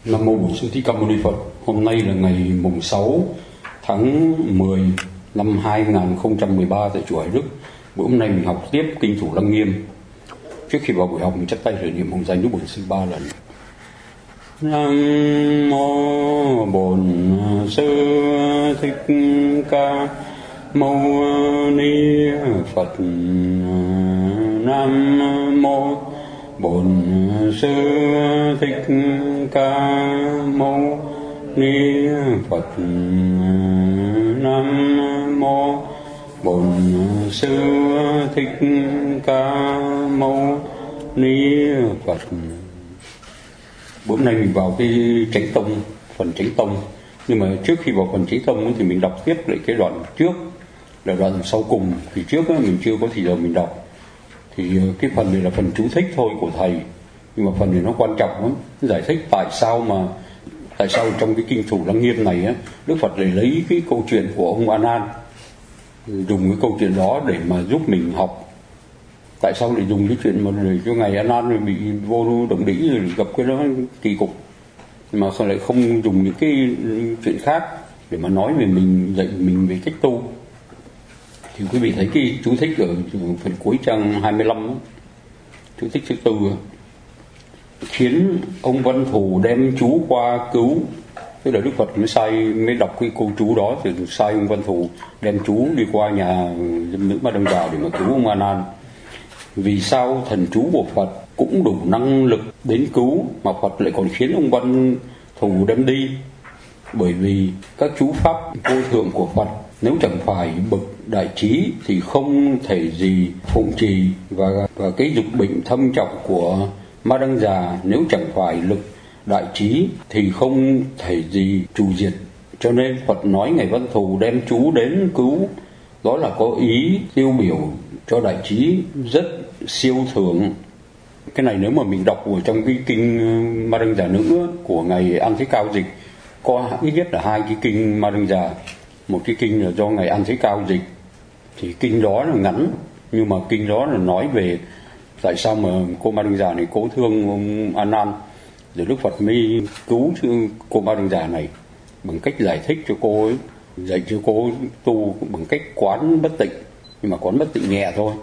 Nam mô Bổn Sư Thích Ca Mâu Ni Phật. Hôm nay là ngày mùng 6 tháng 10 năm 2013 tại chùa Hải Đức. Bữa hôm nay mình học tiếp kinh Thủ Lăng Nghiêm. Trước khi vào buổi học mình chắp tay khởi niệm hồng danh Đức Bổn Sư 3 lần. Nam mô Bổn Sư Thích Ca Mâu Ni Phật. Nam mô Bổn Sư Thích Ca Mâu Ni Phật. Nam mô Bổn Sư Thích Ca Mâu Ni Phật. Bữa nay mình vào cái Chánh Tông, phần Chánh Tông. Nhưng mà trước khi vào phần Chánh Tông thì mình đọc tiếp lại cái đoạn trước, là đoạn sau cùng. Thì trước mình chưa có thì giờ mình đọc. Thì cái phần này là phần chú thích thôi của thầy, nhưng mà phần này nó quan trọng lắm, giải thích tại sao trong cái kinh Thủ Lăng Nghiêm này á, Đức Phật lại lấy cái câu chuyện của ông A Nan, dùng cái câu chuyện đó để mà giúp mình học. Tại sao lại dùng cái chuyện mà để cho ngài A Nan bị vô động đĩ rồi gặp cái đó kỳ cục, mà lại không dùng những cái chuyện khác để mà nói về mình, dạy mình về cách tu. Thì quý vị thấy cái chú thích ở phần cuối trang 25 đó, chú thích thứ 4, khiến ông Văn Thù đem chú qua cứu. Tức là Đức Phật mới đọc cái câu chú đó, thì sai ông Văn Thù đem chú đi qua nhà dân nữ Ma Đăng Già để mà cứu ông A Nan. Vì sao thần chú của Phật cũng đủ năng lực đến cứu mà Phật lại còn khiến ông Văn Thù đem đi? Bởi vì các chú pháp vô thượng của Phật nếu chẳng phải bậc đại trí thì không thể gì phụng trì, và cái dục bệnh thâm trọng của Ma Đăng Già nếu chẳng phải lực đại trí thì không thể gì trù diệt. Cho nên Phật nói ngài Văn Thù đem chú đến cứu, đó là có ý tiêu biểu cho đại trí rất siêu thường. Cái này nếu mà mình đọc ở trong cái kinh Ma Đăng Già Nữ của ngài An Thế Cao dịch, có ít nhất là 2 cái kinh Ma Đăng Già. Một cái kinh là do ngài An Thế Cao dịch, thì kinh đó là ngắn, nhưng mà kinh đó là nói về tại sao mà cô Ma Đăng Già này cố thương ông A Nan, rồi Đức Phật mới cứu cô Ma Đăng Già này bằng cách giải thích cho cô ấy, dạy cho cô tu bằng cách quán bất tịnh, nhưng mà quán bất tịnh nhẹ thôi.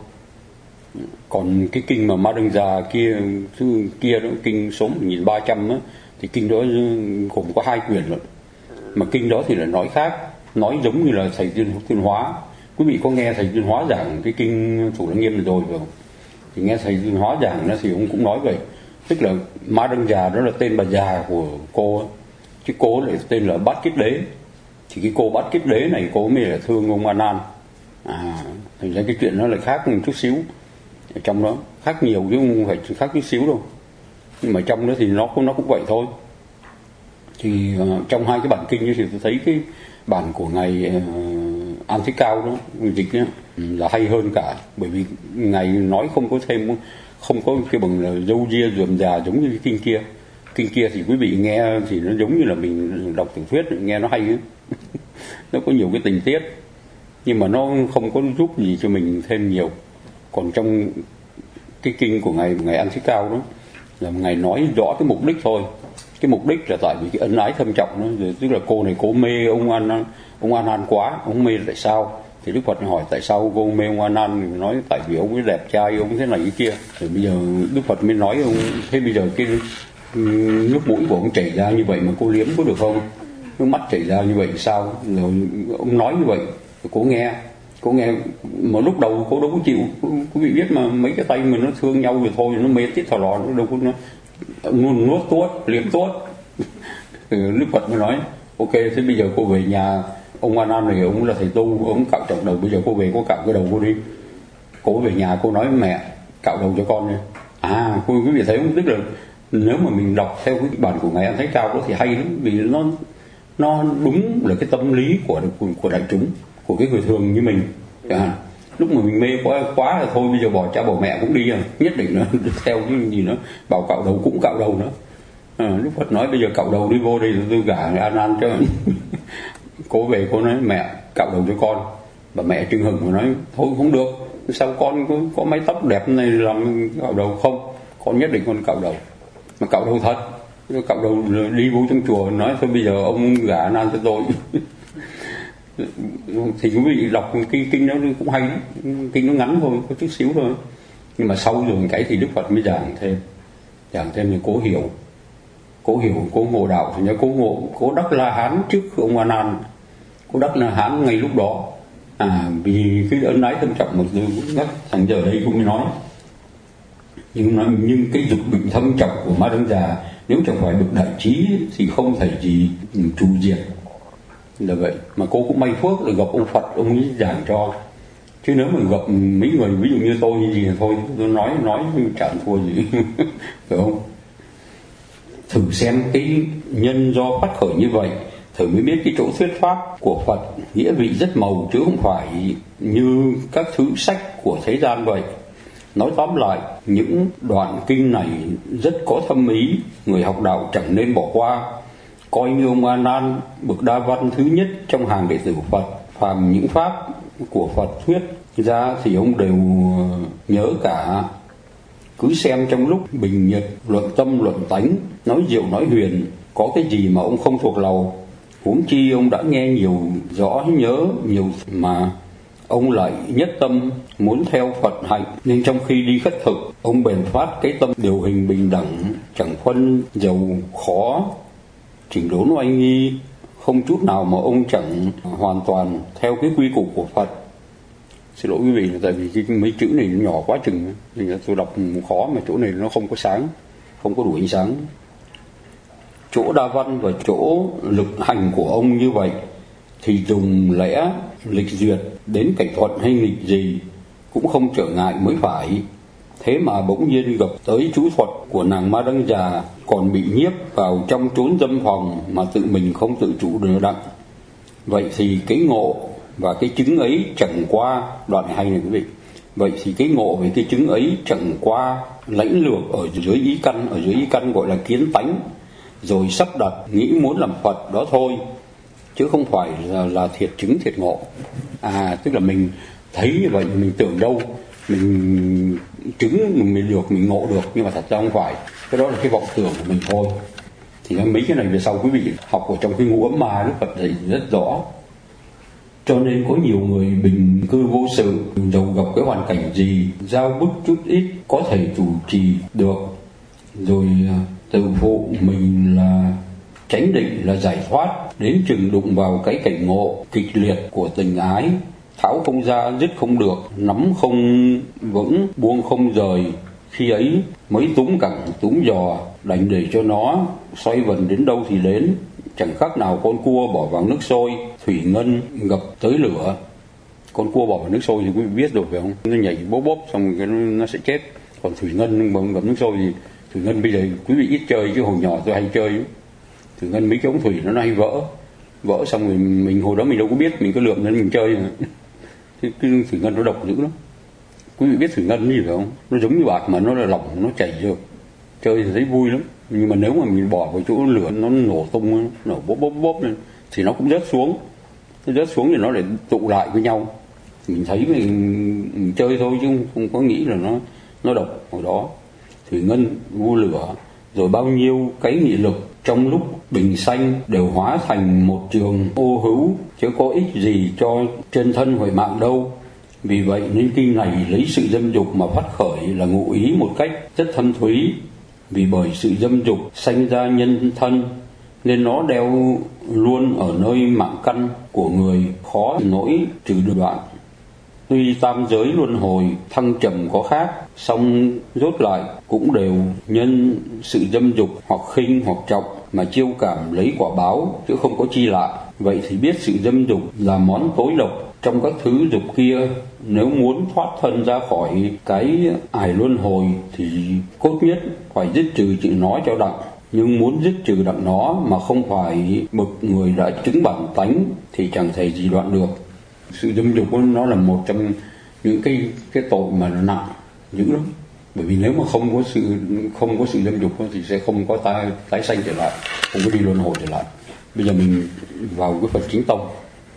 Còn cái kinh mà Ma Đăng Già kia đó, kinh số 1300 á, thì kinh đó gồm có 2 quyển rồi. Mà kinh đó thì là nói khác, nói giống như là thầy Tuyên Hóa. Quý vị có nghe thầy Tuyên Hóa giảng cái kinh Thủ Lăng Nghiêm này rồi phải không? Thì nghe thầy Tuyên Hóa giảng đó thì ông cũng nói vậy, tức là Ma Đăng Già đó là tên bà già của cô ấy, chứ cô lại tên là Bát Kiết Đế. Thì cái cô Bát Kiết Đế này cô mới là thương ông A Nan. Thành ra cái chuyện nó lại khác một chút xíu, ở trong đó khác nhiều chứ không phải khác chút xíu đâu, nhưng mà trong đó thì nó cũng vậy thôi. Thì trong 2 cái bản kinh thì tôi thấy cái bản của ngài An Thế Cao đó dịch nhá, là hay hơn cả, bởi vì ngài nói không có cái bằng là dâu ria rườm rà giống như cái kinh kia. Kinh kia thì quý vị nghe thì nó giống như là mình đọc tiểu thuyết, nghe nó hay ấy. Nó có nhiều cái tình tiết, nhưng mà nó không có giúp gì cho mình thêm nhiều. Còn trong cái kinh của ngài An Thế Cao đó là ngài nói rõ cái mục đích thôi. Cái mục đích là tại vì cái ân ái thâm trọng đó, tức là cô này cố mê ông A Nan quá. Ông mê tại sao? Thì Đức Phật hỏi tại sao cô mê ông A Nan? Nói tại vì ông ấy đẹp trai, ông thế này cái kia. Rồi bây giờ Đức Phật mới nói ông, thế bây giờ cái nước mũi của ông chảy ra như vậy mà cô liếm có được không? Nước mắt chảy ra như vậy sao? Rồi ông nói như vậy, rồi cô nghe mà lúc đầu cô đâu có chịu. Quý vị biết mà, mấy cái tay mình nó thương nhau rồi thôi, nó mê tít thò lò, nó đâu có nuốt tuốt, liếm tuốt. Đức Phật mới nói ok, thế bây giờ cô về nhà ông A Nan này, ông là thầy tu, ông cạo trọc đầu, bây giờ cô về cô cạo cái đầu cô đi. Cô về nhà cô nói mẹ cạo đầu cho con đi. Quý vị thấy không? Tức là nếu mà mình đọc theo cái bản của ngài An Thế Cao đó thì hay lắm, vì nó đúng là cái tâm lý của đại chúng, của cái người thường như mình. Lúc mà mình mê quá là thôi, bây giờ bỏ cha bỏ mẹ cũng đi rồi, nhất định nó theo cái gì nữa, bảo cạo đầu cũng cạo đầu nữa. Đức Phật nói bây giờ cạo đầu đi, vô đây tôi gả A Nan cho. Cô về cô nói mẹ cạo đầu cho con, và mẹ trừng hừng và nói thôi không được, sao con có mái tóc đẹp này làm cạo đầu không, con nhất định con cạo đầu, mà cạo đầu thật. cạo đầu đi vô trong chùa nói thôi bây giờ ông gả A Nan cho tôi. Thì quý vị đọc cái kinh nó cũng hay, kinh nó ngắn thôi, có chút xíu thôi, nhưng mà sau rồi cái thì Đức Phật mới giảng thêm về Cố Hiểu, Cố Ngộ Đạo. Thì nhớ Cố Đắc La Hán trước ông A Nan, Cố Đắc La Hán ngay lúc đó vì cái ân ái thâm trọng một ngất thành giờ đây cũng mới nói. Nhưng cái dục bệnh thâm trọng của Ma Đăng Già nếu chẳng phải được đại trí thì không thể gì trù diệt là vậy. Mà cô cũng may phước là gặp ông Phật, ông ấy giảng cho, chứ nếu mà gặp mấy người ví dụ như tôi như gì thì thôi tôi nói chẳng thua gì. Phải không? Thử xem cái nhân do phát khởi như vậy thử mới biết cái chỗ thuyết pháp của Phật nghĩa vị rất màu, chứ không phải như các thứ sách của thế gian vậy. Nói tóm lại, những đoạn kinh này rất có thâm ý, người học đạo chẳng nên bỏ qua. Coi như ông A Nan bậc đa văn thứ nhất trong hàng đệ tử Phật, phàm những pháp của Phật thuyết ra thì ông đều nhớ cả. Cứ xem trong lúc bình nhật, luận tâm luận tánh, nói diệu nói huyền, có cái gì mà ông không thuộc lòng. Huống chi ông đã nghe nhiều rõ nhớ nhiều mà ông lại nhất tâm muốn theo Phật hạnh, nên trong khi đi khất thực ông bền phát cái tâm điều hình bình đẳng, chẳng phân giàu khó, chỉnh đốn oai nghi, không chút nào mà ông chẳng hoàn toàn theo cái quy củ của Phật. Xin lỗi quý vị, tại vì mấy chữ này nó nhỏ quá chừng, thì tôi đọc khó mà chỗ này nó không có sáng, không có đủ ánh sáng. Chỗ đa văn và chỗ lực hành của ông như vậy thì dùng lẽ lịch duyệt đến cảnh thuận hay nghịch gì cũng không trở ngại mới phải. Thế mà bỗng nhiên gặp tới chú thuật của nàng Ma Đăng Già còn bị nhiếp vào trong chốn dâm phòng mà tự mình không tự chủ được đặng. Vậy thì cái ngộ và cái chứng ấy chẳng qua, đoạn này hay này quý vị, vậy thì cái ngộ về cái chứng ấy chẳng qua lãnh lược ở dưới ý căn gọi là kiến tánh, rồi sắp đặt nghĩ muốn làm Phật đó thôi, chứ không phải là thiệt chứng thiệt ngộ. Tức là mình thấy như vậy mình tưởng đâu mình chứng mình được, mình ngộ được, nhưng mà thật ra không phải. Cái đó là cái vọng tưởng của mình thôi. Thì mấy cái này về sau quý vị học ở trong cái Ngũ Ấm Ma Đức Phật dạy rất rõ. Cho nên có nhiều người bình cư vô sự, dầu gặp cái hoàn cảnh gì, giao bức chút ít có thể chủ trì được, rồi tự phụ mình là chánh định là giải thoát, đến chừng đụng vào cái cảnh ngộ kịch liệt của tình ái, tháo không ra dứt không được, nắm không vững buông không rời, khi ấy mới túm cẳng túm giò, đành để cho nó xoay vần đến đâu thì đến, chẳng khác nào con cua bỏ vào nước sôi, thủy ngân ngập tới lửa. Con cua bỏ vào nước sôi thì quý vị biết rồi phải không? Nó nhảy bốp bốp xong rồi nó sẽ chết. Còn thủy ngân ngập nước sôi thì thủy ngân bây giờ quý vị ít chơi, chứ hồi nhỏ tôi hay chơi. Thủy ngân mấy cái ống thủy nó hay vỡ xong rồi mình hồi đó mình đâu có biết, mình cứ lượm lên mình chơi. Cái thủy ngân nó độc dữ lắm. Quý vị biết thủy ngân gì phải không? Nó giống như bạc mà nó là lỏng, nó chảy rồi. Chơi thì thấy vui lắm. Nhưng mà nếu mà mình bỏ vào chỗ lửa nó nổ tung, nổ bốp bốp bốp lên thì nó cũng rớt xuống. Nó rớt xuống thì nó lại tụ lại với nhau. Mình thấy mình chơi thôi chứ không có nghĩ là nó độc. Hồi đó thủy ngân vô lửa, rồi bao nhiêu cái nghị lực trong lúc bình sanh đều hóa thành một trường ô hữu, chứ có ích gì cho chân thân huệ mạng đâu. Vì vậy nên kinh này lấy sự dâm dục mà phát khởi là ngụ ý một cách rất thâm thúy. Vì bởi sự dâm dục sanh ra nhân thân, nên nó đeo luôn ở nơi mạng căn của người, khó nỗi trừ được đoạn. Tuy tam giới luân hồi thăng trầm có khác, song rốt lại cũng đều nhân sự dâm dục hoặc khinh hoặc trọng mà chiêu cảm lấy quả báo, chứ không có chi lạ. Vậy thì biết sự dâm dục là món tối độc trong các thứ dục kia. Nếu muốn thoát thân ra khỏi cái ải luân hồi thì cốt nhất phải dứt trừ chữ nó cho đặng. Nhưng muốn dứt trừ đặng nó mà không phải bậc người đã chứng bản tánh thì chẳng thể gì đoạn được. Sự dâm dục nó là một trong những cái tội mà nó nặng dữ lắm. Bởi vì nếu mà không có sự dâm dục thì sẽ không có tái sanh trở lại, không có đi luân hồi trở lại. Bây giờ mình vào cái Phật chính tông.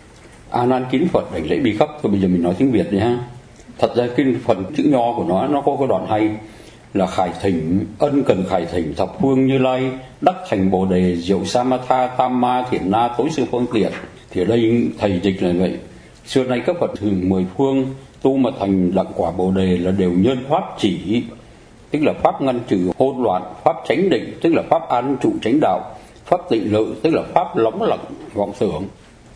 A Nan kính Phật đảnh lễ bi khắp. Thôi bây giờ mình nói tiếng Việt đi ha. Thật ra cái phần chữ nho của nó có cái đoạn hay. là khải thỉnh, ân cần khải thỉnh thập phương Như Lai đắc thành Bồ đề diệu Samatha Tam Ma Thiện Na tối sư phương tiện. Thì ở đây thầy dịch là vậy. Xưa nay các Phật thường 10 phương tu mà thành đặng quả Bồ đề là đều nhân pháp chỉ, tức là pháp ngăn trừ hỗn loạn, pháp chánh định, tức là pháp an trụ chánh đạo, pháp tịnh lự, tức là pháp lóng lặng vọng tưởng.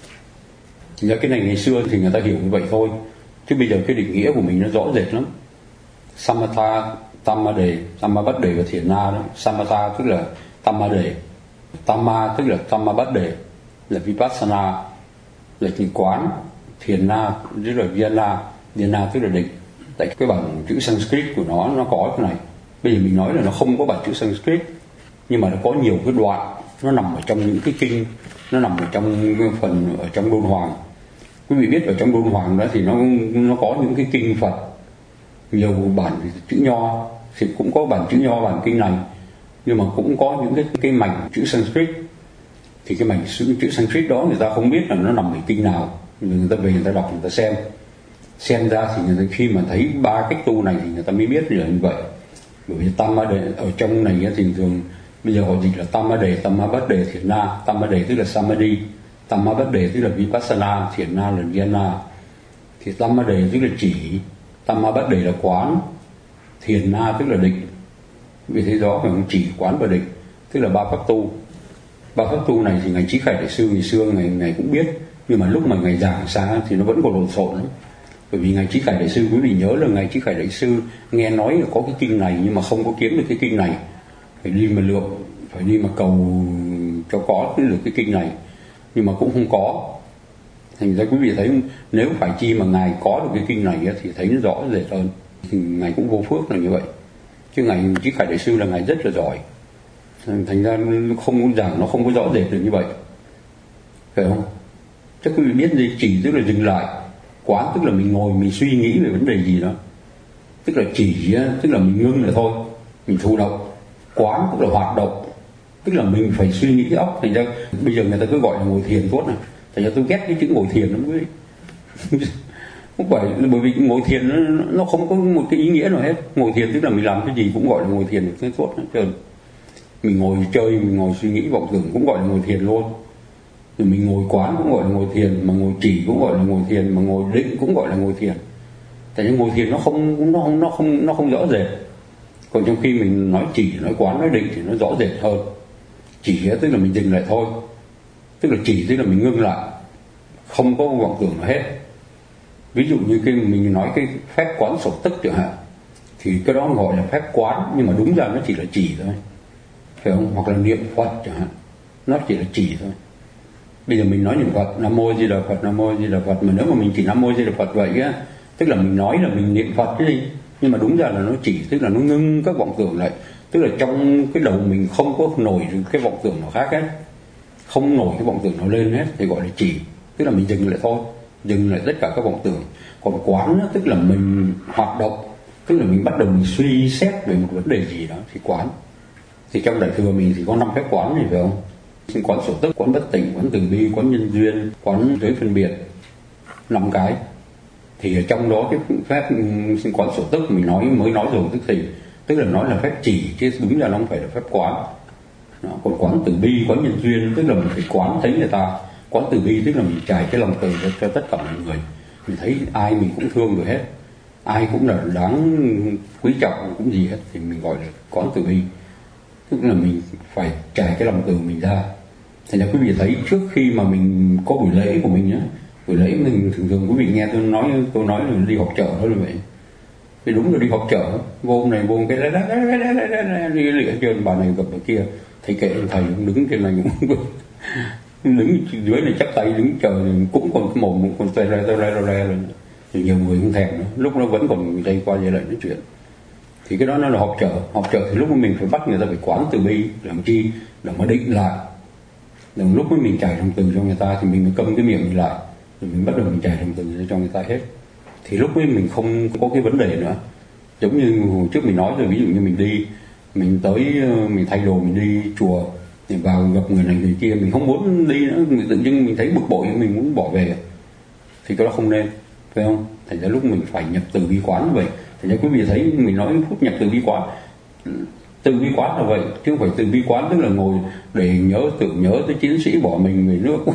Thì cái này ngày xưa thì người ta hiểu như vậy thôi, chứ bây giờ cái định nghĩa của mình nó rõ rệt lắm. Samatha, Tamma đề, Tamma Bát đề và Thiền Na đó. Samatha tức là Tamma đề, Tamma tức là Tamma Bát đề, là Vipassana, là chỉ quán. Thiền Na tức là Dhyana tức là định. Tại cái bản chữ Sanskrit của nó có cái này. Bây giờ mình nói là nó không có bản chữ Sanskrit, nhưng mà nó có nhiều cái đoạn, nó nằm ở trong những cái kinh, nó nằm ở trong phần ở trong Đôn Hoàng. Quý vị biết ở trong Đôn Hoàng đó thì nó có những cái kinh Phật, nhiều bản chữ Nho, thì cũng có bản chữ Nho bản kinh này, nhưng mà cũng có những cái mảnh chữ Sanskrit. Thì cái mảnh chữ Sanskrit đó người ta không biết là nó nằm ở kinh nào, người ta về người ta đọc, người ta xem ra thì người ta khi mà thấy ba cách tu này thì người ta mới biết là như vậy. Bởi vì Tamma đề ở trong này thì thường bây giờ họ dịch là Tamma đề, Tamma Bát đề, Thiền Na. Tamma đề tức là Samadhi, Tamma Bát đề tức là Vipassana, Thiền Na là Dhyana. Thì Tamma đề tức là chỉ, Tamma Bát đề là quán, Thiền Na tức là định. Vì thế đó phải chỉ, quán và định, tức là ba pháp tu. Ba pháp tu này thì ngài Trí Khải Đại Sư ngày xưa ngài cũng biết, nhưng mà lúc mà ngài giảng xa thì nó vẫn còn lộn xộn lắm. Bởi vì ngài Trí Khải Đại Sư, quý vị nhớ là ngài Trí Khải Đại Sư nghe nói là có cái kinh này nhưng mà không có kiếm được cái kinh này, phải đi mà lượm, phải đi mà cầu cho có được cái kinh này, nhưng mà cũng không có. Thành ra quý vị thấy nếu phải chi mà ngài có được cái kinh này thì thấy nó rõ rệt hơn. Thì ngài cũng vô phước là như vậy, chứ ngài Trí Khải Đại Sư là ngài rất là giỏi. Thành ra không giảng nó không có rõ rệt được như vậy, phải không? Chắc quý vị biết gì, chỉ tức là dừng lại, quán tức là mình ngồi mình suy nghĩ về vấn đề gì đó, tức là chỉ tức là mình ngưng là thôi, mình thụ động. Quán tức là hoạt động, tức là mình phải suy nghĩ óc. Thành ra bây giờ người ta cứ gọi là ngồi thiền tốt này, thành ra tôi ghét cái chữ ngồi thiền lắm quý vị. Không phải, bởi vì ngồi thiền nó không có một cái ý nghĩa nào hết. Ngồi thiền tức là mình làm cái gì cũng gọi là ngồi thiền được tốt hết trơn. Mình ngồi chơi, mình ngồi suy nghĩ vọng tưởng cũng gọi là ngồi thiền luôn. Rồi mình ngồi quán cũng gọi là ngồi thiền, mà ngồi chỉ cũng gọi là ngồi thiền, mà ngồi định cũng gọi là ngồi thiền. Tại vì ngồi thiền nó không rõ rệt. Còn trong khi mình nói chỉ, nói quán, nói định thì nó rõ rệt hơn. Chỉ tức là mình dừng lại thôi, tức là chỉ tức là mình ngưng lại, không có vọng tưởng nào hết. Ví dụ như cái mình nói cái phép quán sổ tức chẳng hạn, thì cái đó gọi là phép quán, nhưng mà đúng ra nó chỉ là chỉ thôi, phải không? Hoặc là niệm Phật chẳng hạn, nó chỉ là chỉ thôi. Bây giờ mình nói niệm Phật, Nam Mô Di Đà Phật, Nam Mô Di Đà Phật, mà nếu mà mình chỉ Nam Mô Di Đà Phật vậy á, tức là mình nói là mình niệm Phật cái gì, nhưng mà đúng ra là nó chỉ, tức là nó ngưng các vọng tưởng lại, tức là trong cái đầu mình không có nổi cái vọng tưởng nào khác hết, không nổi cái vọng tưởng nào lên hết, thì gọi là chỉ, tức là mình dừng lại thôi, dừng lại tất cả các vọng tưởng. Còn quán tức là mình hoạt động, tức là mình bắt đầu mình suy xét về một vấn đề gì đó thì quán. Thì trong Đại Thừa mình thì có 5 phép quán này, phải không? Quán sổ tức, quán bất tỉnh, quán từ bi, quán nhân duyên, quán giới phân biệt, 5 cái. Thì ở trong đó cái phép quán sổ tức mình mới nói rồi, tức là nói là phép chỉ, chứ đúng ra nó không phải là phép quán. Đó. Còn quán từ bi, quán nhân duyên tức là mình phải quán thấy người ta. Quán từ bi tức là mình trải cái lòng từ cho tất cả mọi người, mình thấy ai mình cũng thương rồi hết, ai cũng là đáng quý trọng cũng gì hết, thì mình gọi là quán từ bi, tức là mình phải trải cái lòng từ mình ra. Thành ra quý vị thấy trước khi mà mình có buổi lễ của mình nhé, buổi lễ mình thường quý vị nghe tôi nói là đi họp chợ đó là vậy. Thì đúng là đi họp chợ, vô hôm này vô cái đi lịa trên bà này gặp bà kia, thầy kệ thầy đứng trên này cũng đứng dưới này chắp tay đứng chờ, cũng còn cái mồm còn tè re rồi, thì nhiều người không thèm nữa, lúc nó vẫn còn đây qua vậy lại nói chuyện. Thì cái đó nó là họp chợ thì lúc mình phải bắt người ta phải quán từ bi, làm chi để mà định lại. Rồi lúc mình trải lòng từ cho người ta thì mình mới câm cái miệng mình lại, rồi mình bắt đầu mình trải lòng từ cho người ta hết. Thì lúc ấy mình không có cái vấn đề nữa. Giống như hồi trước mình nói rồi, ví dụ như mình tới mình thay đồ, mình đi chùa, thì vào gặp người này người kia, mình không muốn đi nữa, tự nhiên mình thấy bực bội, mình muốn bỏ về, thì cái đó không nên, phải không? Thành ra lúc mình phải nhập từ bi quán vậy. Thành ra quý vị thấy mình nói phút nhập từ bi quán, từ bi quán là vậy, chứ không phải từ bi quán tức là ngồi để tưởng nhớ tới chiến sĩ bỏ mình về nước.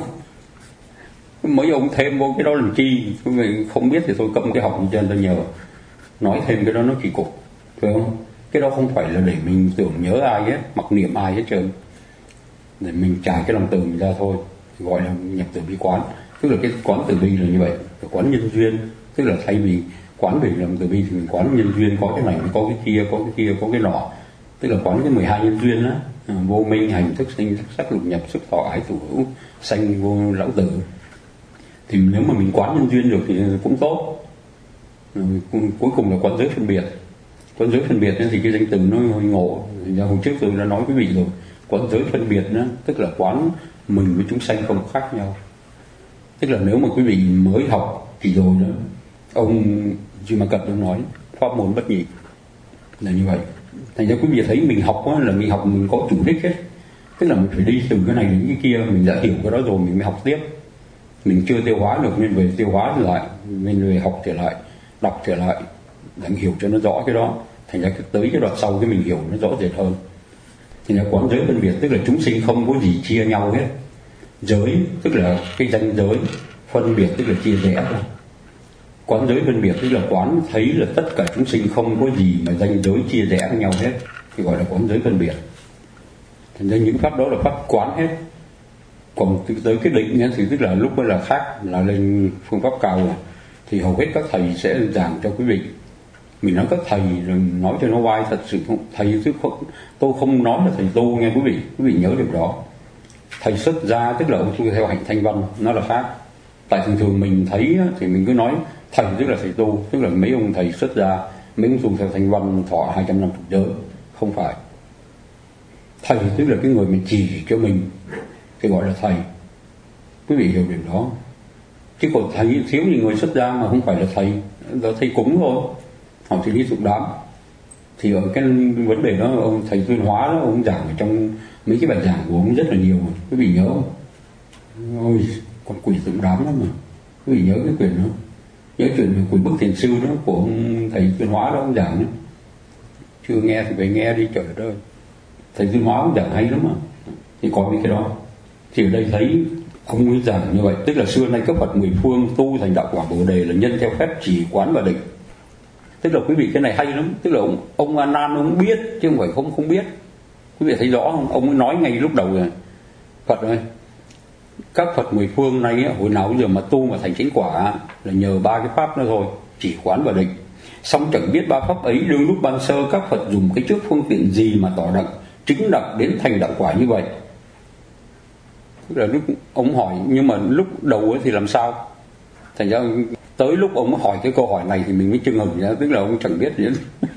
Mấy ông thêm vô cái đó làm chi? Mình không biết thì thôi câm cái học cho người ta nhờ. Nói thêm cái đó nó kỳ cục, phải không? Cái đó không phải là để mình tưởng nhớ ai hết, mặc niệm ai hết trơn, để mình trải cái lòng từ mình ra thôi, gọi là nhập từ bi quán. Tức là cái quán từ bi là như vậy, cái quán nhân duyên, tức là thay vì quán về lòng từ bi thì mình quán nhân duyên, có cái này có cái kia, có cái kia có cái nọ, tức là quán cái 12 nhân duyên á, vô minh, hành, thức, sinh, thức, sắc, lục, nhập, sức, thọ, ái, thủ, hữu, sanh, vô, lão, tử. Thì nếu mà mình quán nhân duyên được thì cũng tốt. Cuối cùng là quán giới phân biệt. Quán giới phân biệt thì cái danh từ nó hơi ngộ. Hồi trước tôi đã nói quý vị rồi, quán giới phân biệt đó, tức là quán mình với chúng sanh không khác nhau. Tức là nếu mà quý vị mới học thì rồi đó, ông Duy Ma Cật đã nói pháp môn bất nhị là như vậy. Thành ra quý vị thấy mình học đó, là mình học mình có chủ đích hết, tức là mình phải đi từ cái này đến cái kia. Mình đã hiểu cái đó rồi mình mới học tiếp. Mình chưa tiêu hóa được nên về tiêu hóa lại, mình về học trở lại, đọc trở lại để hiểu cho nó rõ cái đó. Thành ra tới cái đoạn sau cái mình hiểu nó rõ rệt hơn. Thành ra quán giới phân biệt tức là chúng sinh không có gì chia nhau hết. Giới tức là cái danh giới, phân biệt tức là chia rẽ ra. Quán giới phân biệt tức là quán thấy là tất cả chúng sinh không có gì mà danh giới chia rẽ với nhau hết, thì gọi là quán giới phân biệt. Thành ra những pháp đó là pháp quán hết. Còn tới cái định thì tức là lúc đó là khác, là lên phương pháp cao rồi. Thì hầu hết các thầy sẽ giảng cho quý vị. Mình nói các thầy rồi nói cho nó oai, thật sự không thầy chứ không, tôi không nói là thầy tu nghe quý vị nhớ điều đó. Thầy xuất gia tức là ông tu theo hạnh thanh văn, nó là khác. Tại thường mình thấy thì mình cứ nói thầy tức là thầy tu, tức là mấy ông thầy xuất gia, mấy ông tu theo thanh văn thọ 250 giới. Không phải. Thầy tức là cái người mình chỉ cho mình thì gọi là thầy. Quý vị hiểu điều đó. Chứ còn thầy thiếu gì người xuất gia mà không phải là thầy, là thầy cúng thôi. Họ thì đi dụng đám. Thì ở cái vấn đề đó ông thầy Tuyên Hóa đó, ông giảng ở trong mấy cái bài giảng của ông rất là nhiều. Quý vị nhớ không? Ôi, con quỷ dụng đám lắm mà. Quý vị nhớ cái chuyện đó. Nhớ chuyện quỷ bức thiền sư đó của ông thầy Tuyên Hóa đó, ông giảng đó. Chưa nghe thì phải nghe đi, trời đất ơi. Thầy Tuyên Hóa ông giảng hay lắm mà. Thì có mấy cái đó. Thì ở đây thấy ông ấy giảng như vậy, tức là xưa nay các Phật mười phương tu thành đạo quả Bồ đề là nhân theo phép trì quán và định. Tức là quý vị cái này hay lắm, tức là ông A Nan ông biết chứ không phải không biết. Quý vị thấy rõ không? Ông ấy nói ngay lúc đầu rồi. Phật ơi, các Phật mười phương này hồi nào bây giờ mà tu mà thành chánh quả là nhờ ba cái pháp đó thôi, chỉ quán và định. Xong chẳng biết ba pháp ấy đương lúc ban sơ các Phật dùng cái trước phương tiện gì mà tỏ đặng chứng đặng đến thành đạo quả như vậy. Tức là lúc ông hỏi, nhưng mà lúc đầu ấy thì làm sao? Thành ra tới lúc ông hỏi cái câu hỏi này thì mình mới chưng hừng ra, tức là ông chẳng biết gì hết.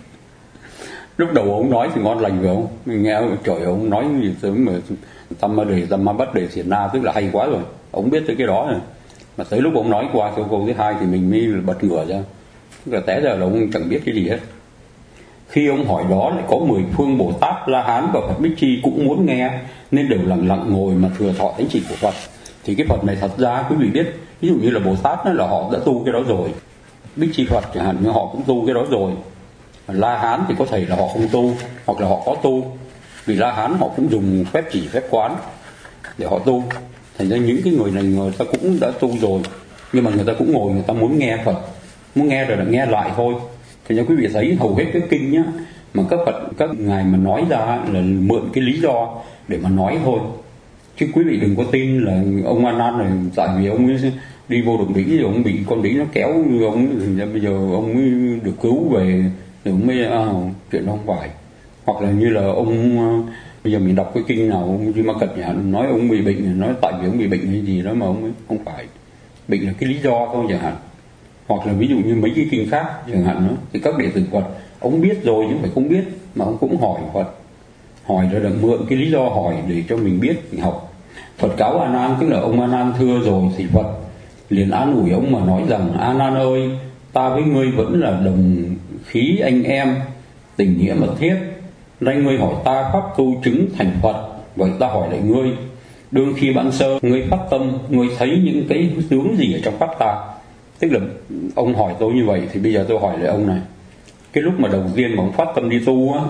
Lúc đầu ông nói thì ngon lành phải không? Mình nghe trời ông nói gì tới mà tâm ma bất đề thiền na, tức là hay quá rồi. Ông biết tới cái đó rồi. Mà tới lúc ông nói qua câu thứ hai thì mình mới bật ngửa ra. Tức là té ra là ông chẳng biết cái gì hết. Khi ông hỏi đó lại có 10 phương Bồ Tát, La Hán và Phật Bích Chi cũng muốn nghe, nên đều lặng lặng ngồi mà thừa thọ thánh chỉ của Phật. Thì cái Phật này thật ra quý vị biết, ví dụ như là Bồ Tát là họ đã tu cái đó rồi, Bích Chi Phật chẳng hạn như họ cũng tu cái đó rồi. La Hán thì có thể là họ không tu, hoặc là họ có tu, vì La Hán họ cũng dùng phép chỉ phép quán để họ tu. Thành ra những cái người này người ta cũng đã tu rồi, nhưng mà người ta cũng ngồi, người ta muốn nghe Phật, muốn nghe rồi là nghe lại thôi. Thành ra quý vị thấy hầu hết cái kinh nhá, mà các Phật các ngài mà nói ra là mượn cái lý do để mà nói thôi. Chứ quý vị đừng có tin là ông A Nan này, tại vì ông ấy đi vô đường đĩ rồi ông bị con đĩ nó kéo như ông, thì bây giờ ông mới được cứu về rồi ông mới chuyện đó không phải. Hoặc là như là ông bây giờ mình đọc cái kinh nào ông Duy Ma Cật nói ông bị bệnh, nói tại vì ông bị bệnh hay gì đó mà ông ấy không phải. Bệnh là cái lý do thôi chẳng hạn. Hoặc là ví dụ như mấy cái kinh khác chẳng hạn đó, thì các đệ tử Phật ông biết rồi chứ không phải không biết, mà ông cũng hỏi Phật, hỏi rồi là mượn cái lý do hỏi để cho mình biết, mình học. Phật cáo A Nan, tức là ông A Nan thưa rồi thì Phật liền an ủi ông mà nói rằng: A Nan ơi, ta với ngươi vẫn là đồng khí anh em, tình nghĩa mật thiết. Nay ngươi hỏi ta pháp tu chứng thành Phật, vậy ta hỏi lại ngươi, đương khi ban sơ ngươi phát tâm, ngươi thấy những cái tướng gì ở trong pháp ta? Tức là ông hỏi tôi như vậy thì bây giờ tôi hỏi lại ông này, cái lúc mà đầu tiên mà ông phát tâm đi tu á,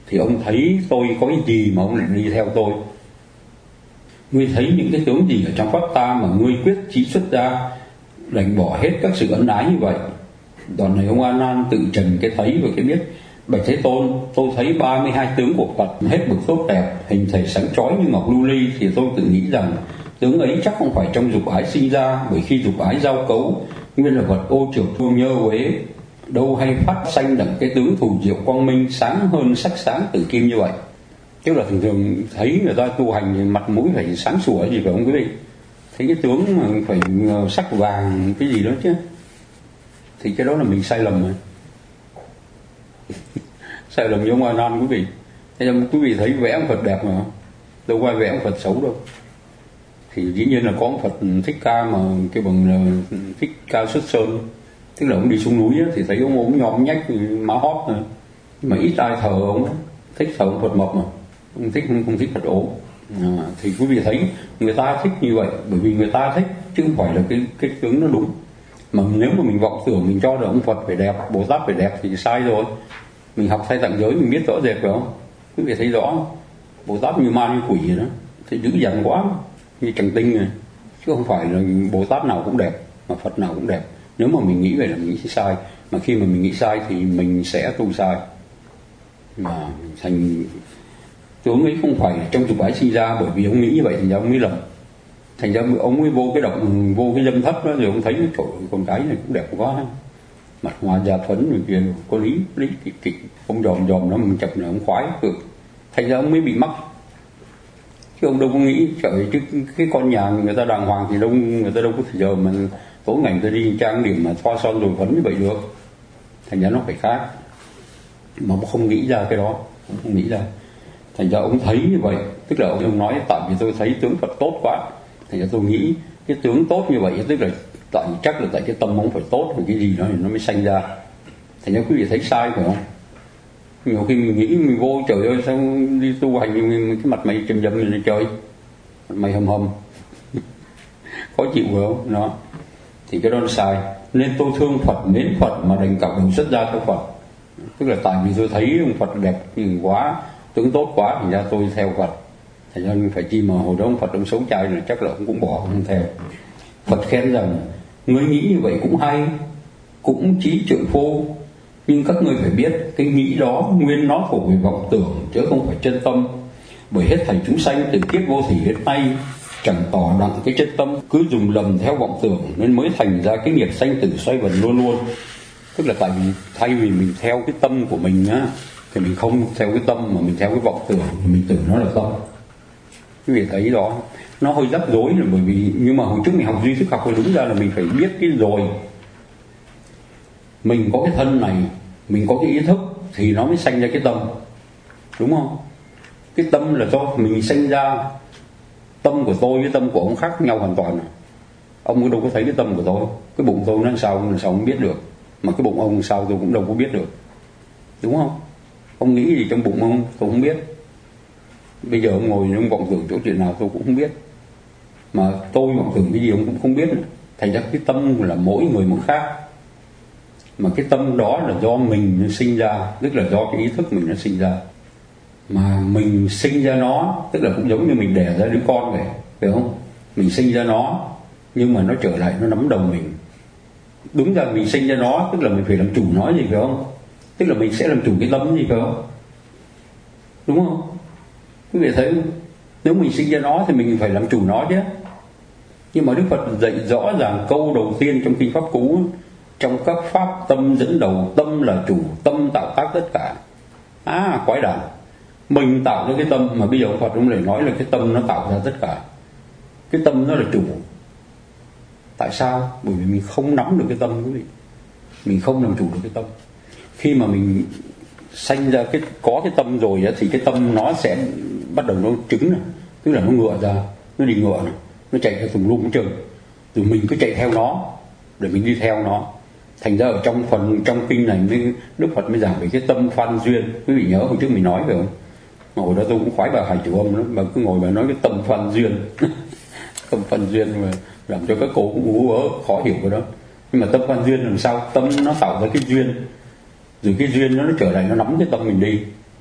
thì ông thấy tôi có cái gì mà ông lại đi theo tôi? Ngươi thấy những cái tướng gì ở trong pháp ta mà ngươi quyết chí xuất ra, đành bỏ hết các sự ân ái như vậy? Đoạn này ông A Nan tự trần cái thấy và cái biết. Bạch Thế Tôn, tôi thấy 32 tướng của Phật hết bực tốt đẹp, hình thể sáng chói như ngọc lưu ly, thì tôi tự nghĩ rằng tướng ấy chắc không phải trong dục ái sinh ra, bởi khi dục ái giao cấu nguyên là vật ô trượt thua nhơ uế, đâu hay phát sanh đẳng cái tướng thù diệu quang minh sáng hơn sắc sáng tử kim như vậy. Tức là thường thường thấy người ta tu hành thì mặt mũi phải sáng sủa gì phải không quý vị? Thấy cái tướng mà phải sắc vàng cái gì đó chứ, thì cái đó là mình sai lầm rồi. Sai lầm như ông A Nan quý vị. Thế nên quý vị thấy vẽ ông Phật đẹp mà, đâu có ai vẽ ông Phật xấu đâu. Thì dĩ nhiên là có ông Phật Thích Ca mà cái bằng là Thích Ca Xuất Sơn, tức là ông đi xuống núi á, thì thấy ông ốm nhom nhách má hót rồi, nhưng mà ít ai thờ ông, thích thờ ông Phật mập mà, không thích Phật ốm. Thì quý vị thấy người ta thích như vậy bởi vì người ta thích, chứ không phải là cái tướng nó đúng. Mà nếu mà mình vọng tưởng mình cho rằng ông Phật phải đẹp, Bồ Tát phải đẹp thì sai rồi. Mình học Thay Tạng Giới mình biết rõ rệt phải không? Quý vị thấy rõ Bồ Tát như ma như quỷ vậy đó, thì dữ dằn quá như Trần Tinh này, chứ không phải là Bồ Tát nào cũng đẹp mà Phật nào cũng đẹp. Nếu mà mình nghĩ vậy là mình nghĩ sai, mà khi mà mình nghĩ sai thì mình sẽ tu sai, mà thành tướng ấy không phải trong dục ái sinh ra, bởi vì ông nghĩ như vậy thành ra ông nghĩ lầm, thành ra ông mới vô cái động, vô cái dâm thấp đó, rồi ông thấy trời ơi, con gái này cũng đẹp quá, mặt hoa da phấn rồi kia, có lý kịch ông dòm nó mình chập là ông khoái cực, thành ra ông mới bị mắc. Chứ ông đâu có nghĩ trời, chứ cái con nhà người ta đàng hoàng thì người ta đâu có thời giờ mà tối ngày người ta đi trang điểm mà thoa son rồi phấn như vậy được, thành ra nó phải khác. Mà không nghĩ ra cái đó, không nghĩ ra, thành ra ông thấy như vậy. Tức là ông nói tại vì tôi thấy tướng Phật tốt quá, thành ra tôi nghĩ cái tướng tốt như vậy, tức là chắc là tại cái tâm ông phải tốt, vì cái gì đó thì nó mới sanh ra. Thành ra quý vị thấy sai phải không? Nhiều khi mình nghĩ mình vô trời ơi sao đi tu hành cái mặt mày chầm chầm này trời, mặt mày hầm khó chịu phải không? Đó thì cái đó là sai. Nên tôi thương Phật, mến Phật mà đành cạo đầu xuất ra theo Phật. Tức là tại vì tôi thấy ông Phật đẹp quá, tướng tốt quá, thì ra tôi theo Phật. Thành ra phải chi mà hồi đó ông Phật ông xấu trai là chắc là ông cũng bỏ, không theo. Phật khen rằng ngươi nghĩ như vậy cũng hay, cũng trí trượng phu, nhưng các ngươi phải biết cái nghĩ đó nguyên nó thuộc về vọng tưởng chứ không phải chân tâm. Bởi hết thảy chúng sanh từ kiếp vô thỉ đến nay chẳng tỏ đặng cái chân tâm, cứ dùng lầm theo vọng tưởng nên mới thành ra cái nghiệp sanh tử xoay vần luôn luôn. Tức là tại vì thay vì mình theo cái tâm của mình á, thì mình không theo cái tâm mà mình theo cái vọng tưởng, thì mình tưởng nó là tâm. Quý vị thấy đó, nó hơi rắc rối là bởi vì, nhưng mà hồi trước mình học duy thức học thì đúng ra là mình phải biết cái rồi. Mình có cái thân này, mình có cái ý thức thì nó mới sanh ra cái tâm, đúng không? Cái tâm là do mình sanh ra. Tâm của tôi với tâm của ông khác nhau hoàn toàn. Ông cũng đâu có thấy cái tâm của tôi, cái bụng tôi nó làm sao không biết được, mà cái bụng ông sao tôi cũng đâu có biết được, đúng không? Ông nghĩ gì trong bụng ông tôi không biết. Bây giờ ông ngồi ông vọng tưởng chỗ chuyện nào tôi cũng không biết, mà tôi vọng tưởng cái gì ông cũng không biết nữa. Thành ra cái tâm là mỗi người một khác, mà cái tâm đó là do mình sinh ra, tức là do cái ý thức mình nó sinh ra. Mà mình sinh ra nó, tức là cũng giống như mình đẻ ra đứa con vậy, phải không? Mình sinh ra nó, nhưng mà nó trở lại nó nắm đầu mình. Đúng ra mình sinh ra nó, tức là mình phải làm chủ nó gì phải không? Tức là mình sẽ làm chủ cái tâm gì phải không? Đúng không? Quý vị thấy không? Nếu mình sinh ra nó thì mình phải làm chủ nó chứ. Nhưng mà Đức Phật dạy rõ ràng câu đầu tiên trong Kinh Pháp Cú: trong các pháp tâm dẫn đầu, tâm là chủ, tâm tạo tác tất cả. Quái đản, mình tạo ra cái tâm, mà bây giờ Phật ông lại nói là cái tâm nó tạo ra tất cả. Cái tâm nó là chủ. Tại sao? Bởi vì mình không nắm được cái tâm, quý vị. Mình không làm chủ được cái tâm. Khi mà mình sanh ra có cái tâm rồi á, thì cái tâm nó sẽ bắt đầu nó trứng này, tức là nó ngựa ra, nó đi ngựa này, nó chạy theo tùm lum chừng, rồi mình cứ chạy theo nó để mình đi theo nó. Thành ra ở trong kinh này Đức Phật mới giảng về cái tâm phan duyên. Quý vị nhớ hồi trước mình nói phải không? Hồi đó tôi cũng khoái bà Hải Chủ Âm đó, bà cứ ngồi bà nói cái tâm phan duyên. Tâm phan duyên mà làm cho các cô cũng ú ớ khó hiểu cái đó. Nhưng mà tâm phan duyên làm sao? Tâm nó tạo ra cái duyên, rồi cái duyên nó trở lại nó nắm cái tâm mình đi.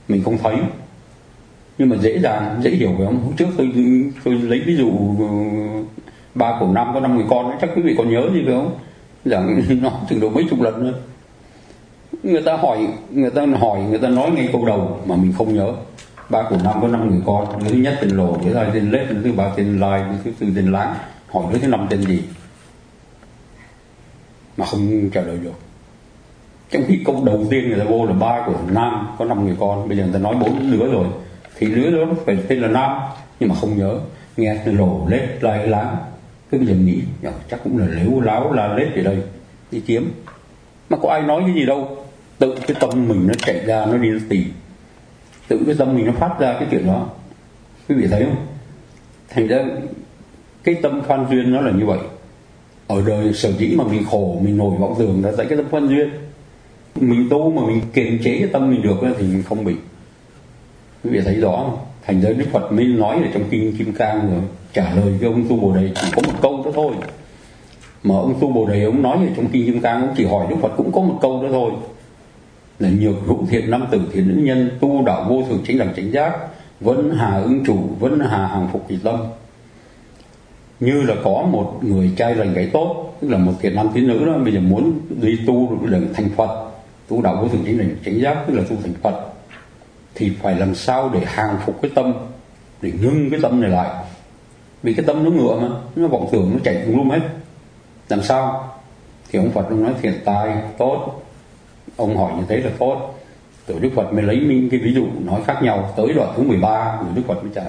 mình không thấy, nhưng mà dễ dàng, dễ hiểu phải không? Hôm trước tôi lấy ví dụ ba của Nam có 5 người con, chắc quý vị còn nhớ gì phải không? Rằng nó chừng độ mấy chục lần nữa. Người ta hỏi, người ta nói ngay câu đầu mà mình không nhớ. Ba của Nam có 5 người con, đứa thứ nhất tên Lồ, đứa thứ hai tên Lết, đứa thứ ba tên Lai, đứa thứ tư tên Láng. Hỏi đứa thứ năm tên gì mà không trả lời được. Trong khi câu đầu tiên người ta vô là ba của Nam có 5 người con, bây giờ người ta nói 4 đứa rồi, thì đứa đó phải tên là Nam nhưng mà không nhớ. Nghe tên Lồ, Lết, Lai, Láng, cứ bây giờ nghĩ chắc cũng là Lếu, Láo, La, Lết ở đây đi kiếm, mà có ai nói cái gì đâu. Tự cái tâm mình nó chạy ra, nó đi nó tìm, tự cái tâm mình nó phát ra cái chuyện đó. Quý vị thấy không? Thành ra cái tâm phan duyên nó là như vậy. Ở đời sở dĩ mà mình khổ, mình nổi vọng tưởng là tại cái tâm phan duyên. Mình tu mà mình kiềm chế cái tâm mình được thì mình không bị. Quý vị thấy rõ không? Thành ra Đức Phật mới nói ở trong kinh Kim Cang rồi, trả lời cái ông Tu Bồ Đề chỉ có một câu đó thôi. Mà ông Tu Bồ Đề ông nói ở trong kinh Kim Cang, ông chỉ hỏi Đức Phật cũng có một câu đó thôi, là nhược hữu thiện nam tử thiện nữ nhân, tu đạo vô thường chánh đẳng chánh giác, vẫn hà ứng chủ, vẫn hà hàng phục kỳ tâm. Như là có một người trai lành gái tốt, tức là một thiện nam tín nữ đó, bây giờ muốn đi tu là thành Phật, tu đạo vô thường chánh đẳng chánh giác, tức là tu thành Phật, thì phải làm sao để hàng phục cái tâm, để ngưng cái tâm này lại. Vì cái tâm nó ngựa mà, nó vọng tưởng, nó chạy tùm lum hết. Làm sao? Thì ông Phật ông nói thiện tài tốt. Ông hỏi như thế là tốt. Rồi Đức Phật mới lấy mình cái ví dụ nói khác nhau. Tới đoạn thứ 13 rồi Đức Phật mới trả.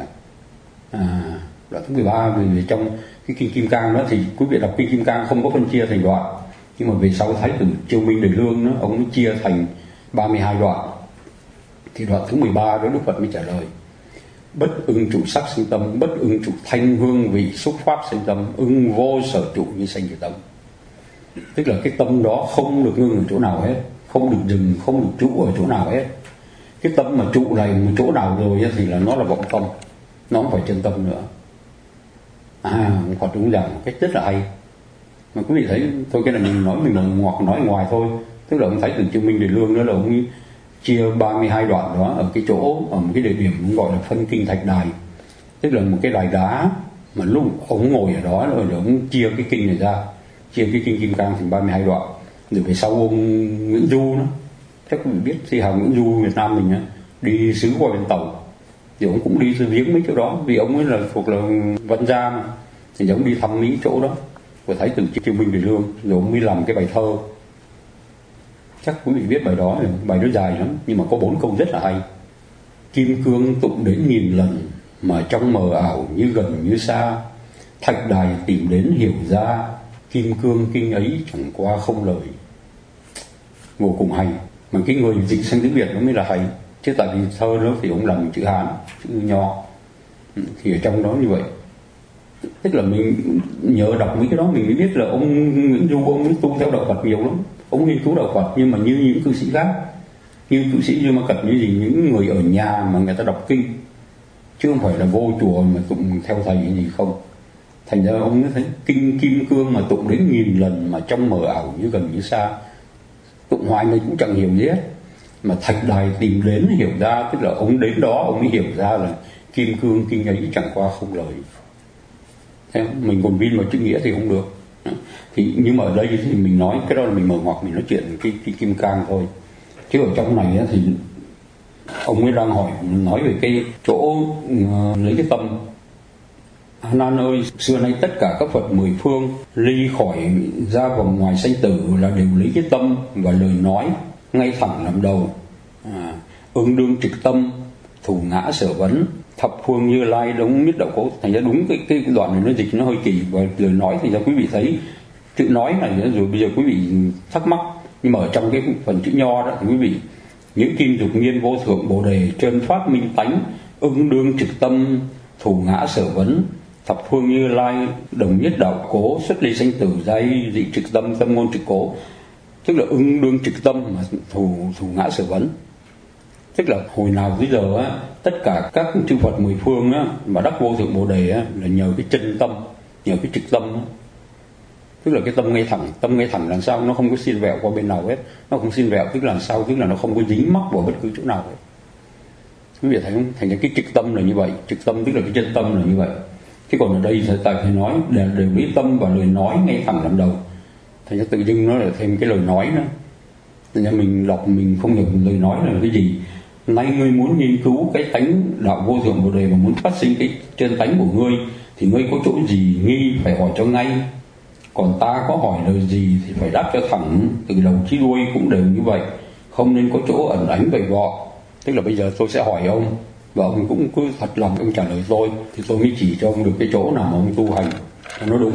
Đoạn thứ 13 vì trong cái kinh Kim Cang đó thì quý vị đọc kinh Kim Cang không có phân chia thành đoạn. Nhưng mà về sau Thái tử Triều Minh Đề Lương đó, ông mới chia thành 32 đoạn. Thì đoạn thứ 13 đó Đức Phật mới trả lời: bất ưng trụ sắc sinh tâm, bất ưng trụ thanh hương vị xúc pháp sinh tâm, ưng vô sở trụ như sanh về tâm. Tức là cái tâm đó không được ngưng ở chỗ nào hết, không được dừng, không được trụ ở chỗ nào hết. Cái tâm mà trụ này một chỗ nào rồi thì là nó là vọng tâm, nó không phải chân tâm nữa. Ông Phật đúng rằng cách rất là hay. Mà quý vị thấy thôi, cái này mình nói ngoài thôi. Tức là ông Thái tử Triều Minh Đề Lương đó là ông chia 32 đoạn đó ở cái chỗ, ở một cái địa điểm gọi là phân kinh thạch đài, tức là một cái đài đá mà lúc ông ngồi ở đó rồi ông chia cái kinh này ra, chia cái kinh Kim Cang thành 32 đoạn. Rồi về sau ông Nguyễn Du đó, chắc quý vị biết thi hào Nguyễn Du Việt Nam mình á, đi xứ qua bên Tàu, thì ông cũng đi viếng mấy chỗ đó, vì ông ấy là thuộc là Vận Gia mà, thì ông đi thăm mấy chỗ đó của Thái tử Triều Minh Đề Lương, rồi ông mới làm cái bài thơ. Chắc quý vị biết bài đó, bài đó dài lắm nhưng mà có 4 câu rất là hay. Kim cương tụng đến nghìn lần mà trong mờ ảo như gần như xa, thạch đài tìm đến hiểu ra, kim cương kinh ấy chẳng qua không lời. Vô cùng hay. Mà cái người dịch sang tiếng Việt nó mới là hay, chứ tại vì thơ nó thì ông làm chữ Hán, chữ Nho, thì ở trong đó như vậy. Tức là mình nhớ đọc mấy cái đó mình mới biết là ông Nguyễn Du ông ấy tu theo đạo Phật nhiều lắm. Ông nghiên cứu đạo Phật nhưng mà như những cư sĩ khác, như cư sĩ Dương Ma Cật như gì, những người ở nhà mà người ta đọc kinh, chứ không phải là vô chùa mà tụng theo thầy gì không. Thành ra ông mới thấy kinh kim cương mà tụng đến nghìn lần mà trong mờ ảo như gần như xa, tụng hoài mình cũng chẳng hiểu gì hết. Mà thạch đài tìm đến hiểu ra, tức là ông đến đó ông mới hiểu ra là kim cương kinh ấy chẳng qua không lời. Thế mình còn vin vào chữ nghĩa thì không được. Thì nhưng mà ở đây thì mình nói cái đó là mình mở ngoặc, mình nói chuyện cái Kim Cang thôi, chứ ở trong này thì ông ấy đang nói về cái chỗ lấy cái tâm. Nan ơi, xưa nay tất cả các Phật mười phương ly khỏi ra vòng ngoài sanh tử là đều lấy cái tâm và lời nói ngay thẳng làm đầu. Ưng đương trực tâm, thủ ngã sở vấn, thập phương Như Lai đống nhất đạo cố. Thành ra đúng cái đoạn này nó dịch nó hơi kỳ, và lời nói thì ra quý vị thấy chữ nói này rồi bây giờ quý vị thắc mắc, nhưng mà ở trong cái phần chữ Nho đó thì quý vị: những kim dục nhiên vô thượng bồ đề, trơn phát minh tánh, ưng đương trực tâm, thủ ngã sở vấn, thập phương Như Lai đồng nhất đạo cố, xuất ly sanh tử giai dị trực tâm, tâm ngôn trực cố. Tức là ưng đương trực tâm mà thủ ngã sở vấn, tức là hồi nào tới giờ á, tất cả các chư Phật mười phương á mà đắc vô thượng bồ đề á là nhờ cái chân tâm, nhờ cái trực tâm á. Tức là cái tâm ngay thẳng làm sao nó không có xin vẹo qua bên nào hết, nó không xin vẹo, tức là sao, tức là nó không có dính mắc vào bất cứ chỗ nào hết. quý vị thấy không? Thành ra cái trực tâm là như vậy, trực tâm tức là cái chân tâm là như vậy. Chứ còn ở đây tại phải nói đều lý tâm và lời nói ngay thẳng làm đầu, thành ra tự dưng nó lại thêm cái lời nói nữa. Thành ra mình đọc mình không hiểu lời nói là cái gì. Nay ngươi muốn nghiên cứu cái tánh đạo vô thượng Bồ Đề và muốn phát sinh cái chân tánh của ngươi, thì ngươi có chỗ gì nghi phải hỏi cho ngay. Còn ta có hỏi lời gì thì phải đáp cho thẳng, từ đầu chí đuôi cũng đều như vậy, không nên có chỗ ẩn ánh vầy vọ. Tức là bây giờ tôi sẽ hỏi ông, và ông cũng cứ thật lòng ông trả lời tôi, thì tôi mới chỉ cho ông được cái chỗ nào mà ông tu hành cho nó đúng.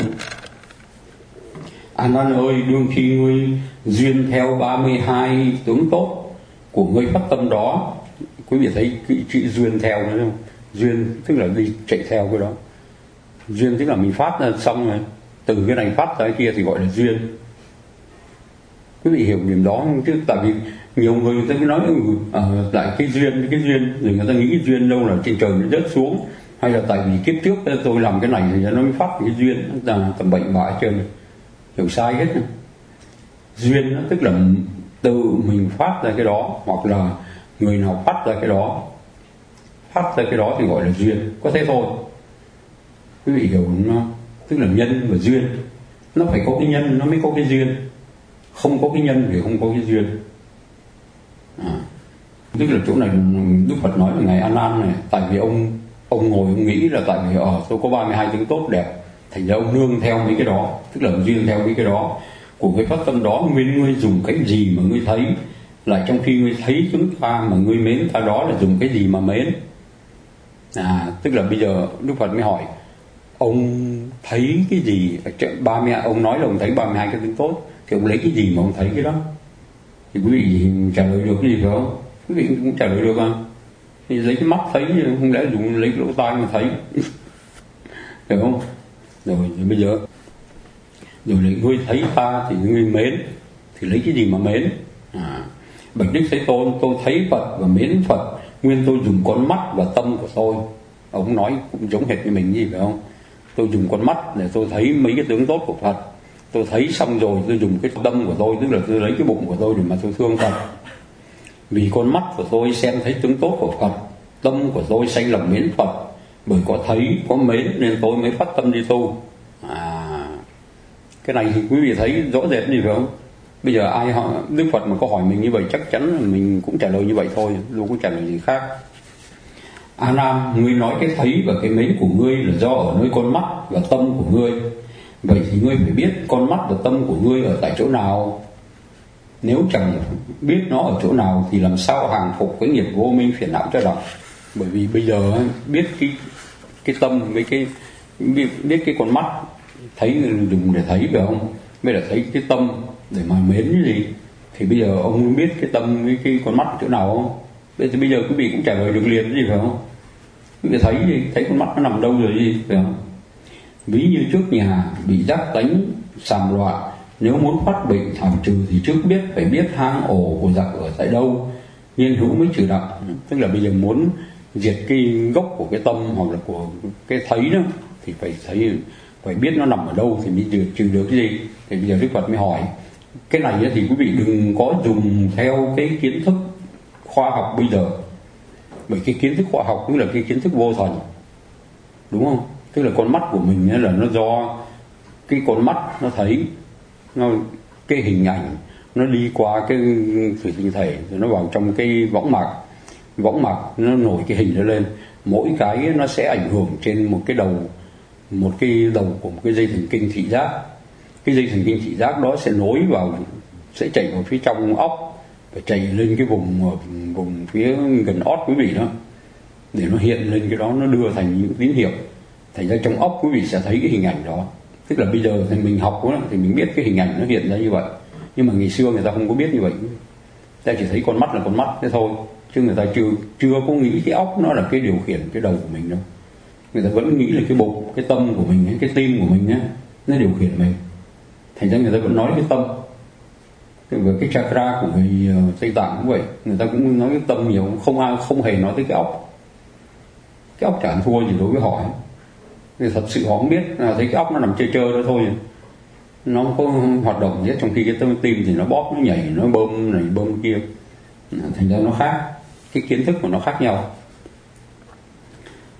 An An ơi, đương khi ngươi duyên theo 32 tướng tốt của ngươi phát tâm đó. Quý vị thấy cái chữ duyên theo đấy không? Duyên tức là đi chạy theo cái đó. Duyên tức là mình phát ra xong rồi, từ cái này phát ra cái kia thì gọi là duyên. Quý vị hiểu điểm đó không? Chứ tại vì nhiều người người ta cứ nói lại cái duyên rồi người ta nghĩ duyên đâu là trên trời nó rớt xuống, hay là tại vì kiếp trước tôi làm cái này thì nó mới phát cái duyên, là tầm bệnh bạ trên. Hiểu sai hết. Duyên đó, tức là tự mình phát ra cái đó, hoặc là người nào phát ra cái đó. Phát ra cái đó thì gọi là duyên, có thế thôi. Quý vị hiểu nó, tức là nhân và duyên. Nó phải có cái nhân nó mới có cái duyên, không có cái nhân thì không có cái duyên. Tức là chỗ này Đức Phật nói là ngài An An này, tại vì ông ngồi ông nghĩ là tại vì tôi có 32 tướng tốt đẹp, thành ra ông nương theo mấy cái đó, tức là duyên theo mấy cái đó của cái phát tâm đó. Nguyên ngươi dùng cái gì mà ngươi thấy, lại trong khi ngươi thấy chúng ta mà ngươi mến ta đó là dùng cái gì mà mến. Tức là bây giờ Đức Phật mới hỏi ông thấy cái gì ở 30, ông nói là ông thấy 32 cái tướng tốt, thì ông lấy cái gì mà ông thấy cái đó? Thì quý vị trả lời được cái gì phải không? Quý vị cũng trả lời được không? Thì lấy cái mắt thấy, không lẽ dùng lấy cái lỗ tai mà thấy. Được không? Rồi bây giờ rồi lại ngươi thấy ta thì ngươi mến, thì lấy cái gì mà mến? Bạch Đức Thế Tôn, tôi thấy Phật và mến Phật, nguyên tôi dùng con mắt và tâm của tôi. Ông nói cũng giống hệt như mình gì phải không? Tôi dùng con mắt để tôi thấy mấy cái tướng tốt của Phật, tôi thấy xong rồi tôi dùng cái tâm của tôi, tức là tôi lấy cái bụng của tôi để mà tôi thương Phật. Vì con mắt của tôi xem thấy tướng tốt của Phật, tâm của tôi sanh lòng mến Phật, bởi có thấy có mến nên tôi mới phát tâm đi tu. Cái này thì quý vị thấy rõ rệt gì phải không? Bây giờ ai Đức Phật mà có hỏi mình như vậy, chắc chắn là mình cũng trả lời như vậy thôi, đâu có trả lời gì khác. A Nan, ngươi nói cái thấy và cái mến của ngươi là do ở nơi con mắt và tâm của ngươi. Vậy thì ngươi phải biết con mắt và tâm của ngươi ở tại chỗ nào. Nếu chẳng biết nó ở chỗ nào thì làm sao hàng phục cái nghiệp vô minh phiền não cho đọc. Bởi vì bây giờ biết cái tâm với biết cái con mắt thấy dùng để thấy phải không? Bây giờ thấy cái tâm để mà mến cái gì, thì bây giờ ông muốn biết cái tâm với cái con mắt ở chỗ nào không? Bây giờ quý vị cũng trả lời được liền gì phải không? Quý vị thấy gì? Thấy con mắt nó nằm đâu rồi gì phải không? Ví như trước nhà bị giác tánh sàm loạn, nếu muốn phát bệnh thảo trừ thì trước phải biết hang ổ của giặc ở tại đâu, nhiên hữu mới trừ đặng. Tức là bây giờ muốn diệt cái gốc của cái tâm hoặc là của cái thấy đó, thì phải biết nó nằm ở đâu thì mới trừ được cái gì. Thì bây giờ Đức Phật mới hỏi cái này thì quý vị đừng có dùng theo cái kiến thức khoa học bây giờ, bởi cái kiến thức khoa học cũng là cái kiến thức vô thần, đúng không? Tức là con mắt của mình là nó do cái con mắt nó thấy cái hình ảnh nó đi qua cái thủy tinh thể rồi nó vào trong cái võng mạc nó nổi cái hình đó lên, mỗi cái nó sẽ ảnh hưởng trên một cái đầu của một cái dây thần kinh thị giác. Cái dây thần kinh thị giác đó sẽ nối vào, sẽ chạy vào phía trong óc, phải chạy lên cái vùng phía gần ót quý vị đó, để nó hiện lên cái đó, nó đưa thành những tín hiệu. Thành ra trong óc quý vị sẽ thấy cái hình ảnh đó. Tức là bây giờ thì mình học đó, thì mình biết cái hình ảnh nó hiện ra như vậy, nhưng mà ngày xưa người ta không có biết như vậy, ta chỉ thấy con mắt là con mắt thế thôi, chứ người ta chưa có nghĩ cái óc nó là cái điều khiển cái đầu của mình đâu. Người ta vẫn nghĩ là cái bụng, cái tâm của mình, cái tim của mình ấy, nó điều khiển mình. Thành ra người ta vẫn nói cái tâm. Về cái chakra của người Tây Tạng cũng vậy, người ta cũng nói cái tâm nhiều, không hề nói tới cái óc. Cái óc chẳng thua gì đối với họ. Thì thật sự họ không biết, thấy cái óc nó nằm chơi đó thôi, nó không có hoạt động gì hết, trong khi cái tim thì nó bóp, nó nhảy, nó bơm này bơm kia. Thành ra nó khác, cái kiến thức của nó khác nhau.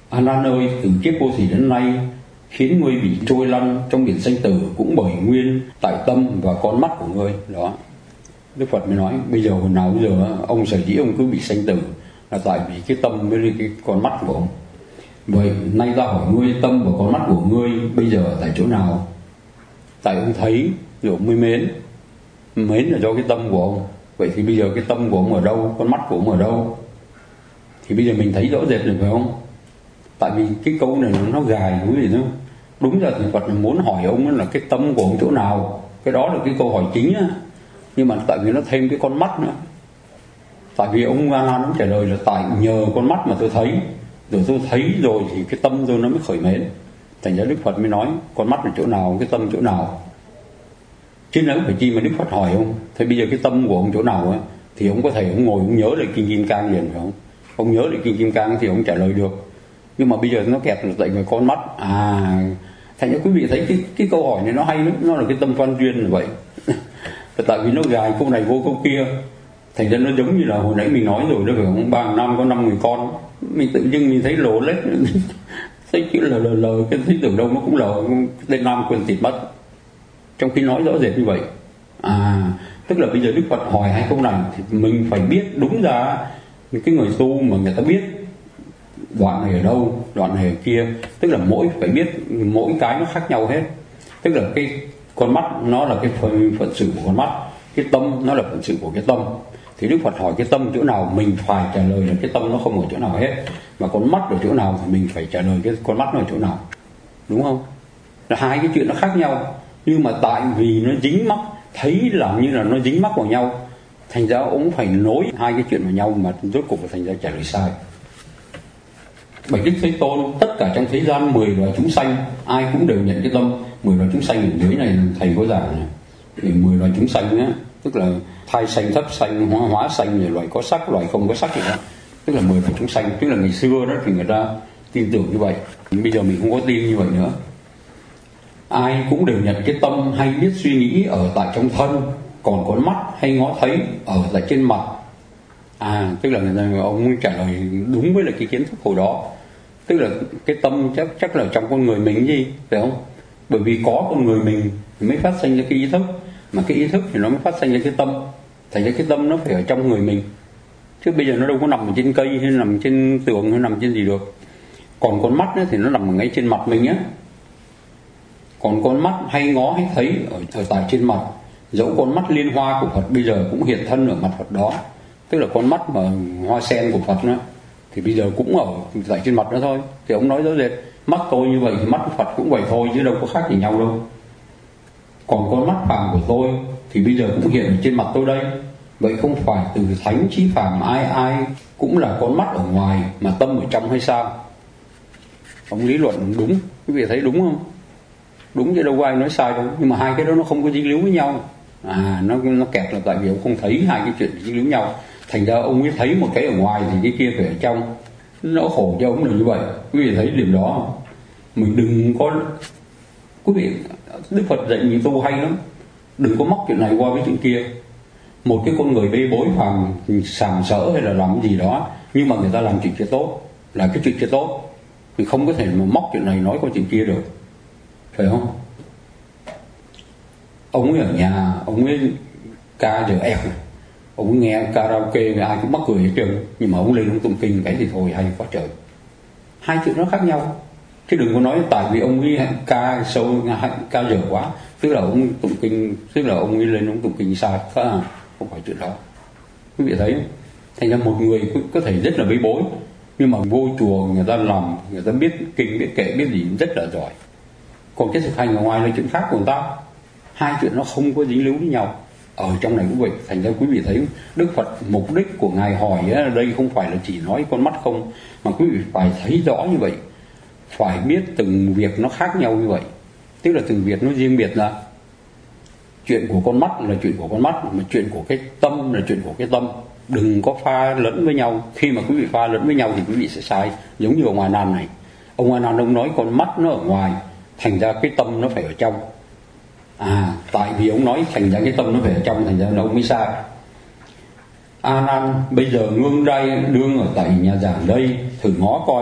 A Nan ơi, từ kiếp vô thủy đến nay, khiến ngươi bị trôi lăn trong biển sanh tử cũng bởi nguyên tại tâm và con mắt của ngươi. Đó, Đức Phật mới nói bây giờ hồi nào bây giờ ông sở dĩ ông cứ bị sanh tử là tại vì cái tâm với cái con mắt của ông. Vậy nay ta hỏi ngươi, tâm và con mắt của ngươi bây giờ tại chỗ nào? Tại ông thấy rồi mới mến. Mến là do cái tâm của ông. Vậy thì bây giờ cái tâm của ông ở đâu, con mắt của ông ở đâu? Thì bây giờ mình thấy rõ rệt rồi phải không? Tại vì cái câu này nó gài quý vị nữa. Đúng ra thì Phật muốn hỏi ông là cái tâm của ông chỗ nào. Cái đó là cái câu hỏi chính á. Nhưng mà tại vì nó thêm cái con mắt nữa. Tại vì ông A Nan ông trả lời là tại nhờ con mắt mà tôi thấy. Rồi tôi thấy rồi thì cái tâm tôi nó mới khởi mến. Thành ra Đức Phật mới nói con mắt là chỗ nào, cái tâm chỗ nào. Chứ nếu phải chi mà Đức Phật hỏi ông, thế bây giờ cái tâm của ông chỗ nào ấy, thì ông có thể ông ngồi ông nhớ lại Kinh Kim Cang liền phải không? Ông nhớ lại Kinh Kim Cang thì ông trả lời được. Nhưng mà bây giờ nó kẹt là tại người con mắt. Thành ra quý vị thấy cái câu hỏi này nó hay lắm. Nó là cái tâm văn duyên là vậy. Tại vì nó gài câu này vô câu kia. Thành ra nó giống như là hồi nãy mình nói rồi đó, phải không? 3 năm có 5 người con. Mình tự dưng mình thấy lồ lết. Thấy chữ lờ cái thấy tưởng đâu nó cũng lờ. Tên Nam quên tịt mất. Trong khi nói rõ rệt như vậy. Tức là bây giờ Đức Phật hỏi hai câu này thì mình phải biết đúng ra cái người tu mà người ta biết đoạn này ở đâu, đoạn này ở kia. Tức là mỗi phải biết mỗi cái nó khác nhau hết. Tức là cái con mắt nó là cái phận sự của con mắt, cái tâm nó là phận sự của cái tâm. Thì Đức Phật hỏi cái tâm chỗ nào, mình phải trả lời là cái tâm nó không ở chỗ nào hết. Mà con mắt ở chỗ nào thì mình phải trả lời cái con mắt nó ở chỗ nào. Đúng không? Là hai cái chuyện nó khác nhau. Nhưng mà tại vì nó dính mắc, thấy làm như là nó dính mắc vào nhau, thành ra ông phải nối hai cái chuyện vào nhau mà rốt cuộc thành ra trả lời sai. Bạch Đức Thế Tôn, tất cả trong thế gian 10 loài chúng sanh ai cũng đều nhận cái tâm. 10 loài chúng sanh ở dưới này thầy có giảng này. Thì 10 loài chúng sanh á, tức là thai sanh, thấp sanh, hóa sanh, rồi loài có sắc, loài không có sắc gì đó. Tức là 10 loài chúng sanh. Tức là ngày xưa đó thì người ta tin tưởng như vậy. Bây giờ mình không có tin như vậy nữa. Ai cũng đều nhận cái tâm hay biết suy nghĩ ở tại trong thân, còn con mắt hay ngó thấy ở tại trên mặt. Tức là ông trả lời đúng với lại cái kiến thức hồi đó. Tức là cái tâm chắc là trong con người mình gì, phải không? Bởi vì có con người mình mới phát sinh ra cái ý thức, mà cái ý thức thì nó mới phát sinh ra cái tâm. Thành ra cái tâm nó phải ở trong người mình. Chứ bây giờ nó đâu có nằm trên cây hay nằm trên tường hay nằm trên gì được. Còn con mắt thì nó nằm ngay trên mặt mình á. Còn con mắt hay ngó hay thấy ở tại trên mặt. Dẫu con mắt liên hoa của Phật bây giờ cũng hiện thân ở mặt Phật đó. Tức là con mắt mà hoa sen của Phật đó, thì bây giờ cũng ở tại trên mặt đó thôi. Thì ông nói rõ rệt, mắt tôi như vậy thì mắt của Phật cũng vậy thôi, chứ đâu có khác gì nhau đâu. Còn con mắt phàm của tôi thì bây giờ cũng hiện ở trên mặt tôi đây. Vậy không phải từ thánh chí phàm ai cũng là con mắt ở ngoài mà tâm ở trong hay sao? Ông lý luận đúng, quý vị thấy đúng không? Đúng chứ đâu có ai nói sai đâu. Nhưng mà hai cái đó nó không có dính líu với nhau. Nó kẹt là tại vì ông không thấy hai cái chuyện dính líu nhau. Thành ra ông ấy thấy một cái ở ngoài thì cái kia phải ở trong. Nó khổ cho ông là như vậy. Quý vị thấy điểm đó không? Mình đừng có... Quý vị, Đức Phật dạy mình tu hay lắm. Đừng có móc chuyện này qua với chuyện kia. Một cái con người bê bối phàm sàm sỡ hay là làm gì đó, nhưng mà người ta làm chuyện kia tốt, là cái chuyện kia tốt, thì không có thể mà móc chuyện này nói qua chuyện kia được. Phải không? Ông ấy ở nhà, ông ấy ca giờ ép này, ông ấy nghe karaoke ai cũng mắc cười hết trơn, nhưng mà ông lên ông tụng kinh cái thì thôi hay quá trời. Hai chuyện nó khác nhau. Chứ đừng có nói tại vì ông ấy ca sâu, ca dở quá, tức là ông tụng kinh, tức là ông ấy lên ông tụng kinh sai. Không phải chuyện đó. Quý vị thấy không? Thành ra một người có thể rất là bế bối, nhưng mà vô chùa người ta làm, người ta biết kinh, biết kệ, biết gì rất là giỏi. Còn cái thực hành ở ngoài là chuyện khác của người ta. Hai chuyện nó không có dính líu với nhau. Ở trong này cũng vậy. Thành ra quý vị thấy Đức Phật mục đích của Ngài hỏi ở đây không phải là chỉ nói con mắt không, mà quý vị phải thấy rõ như vậy. Phải biết từng việc nó khác nhau như vậy. Tức là từng việc nó riêng biệt ra. Chuyện của con mắt là chuyện của con mắt, mà chuyện của cái tâm là chuyện của cái tâm. Đừng có pha lẫn với nhau. Khi mà quý vị pha lẫn với nhau thì quý vị sẽ sai. Giống như ông A Nan này. Ông A Nan ông nói con mắt nó ở ngoài, thành ra cái tâm nó phải ở trong. Tại vì ông nói thành ra cái tâm nó phải ở trong, thành ra là ông mới sai. A Nan, bây giờ ngưng đây đương ở tại nhà giảng đây, thử ngó coi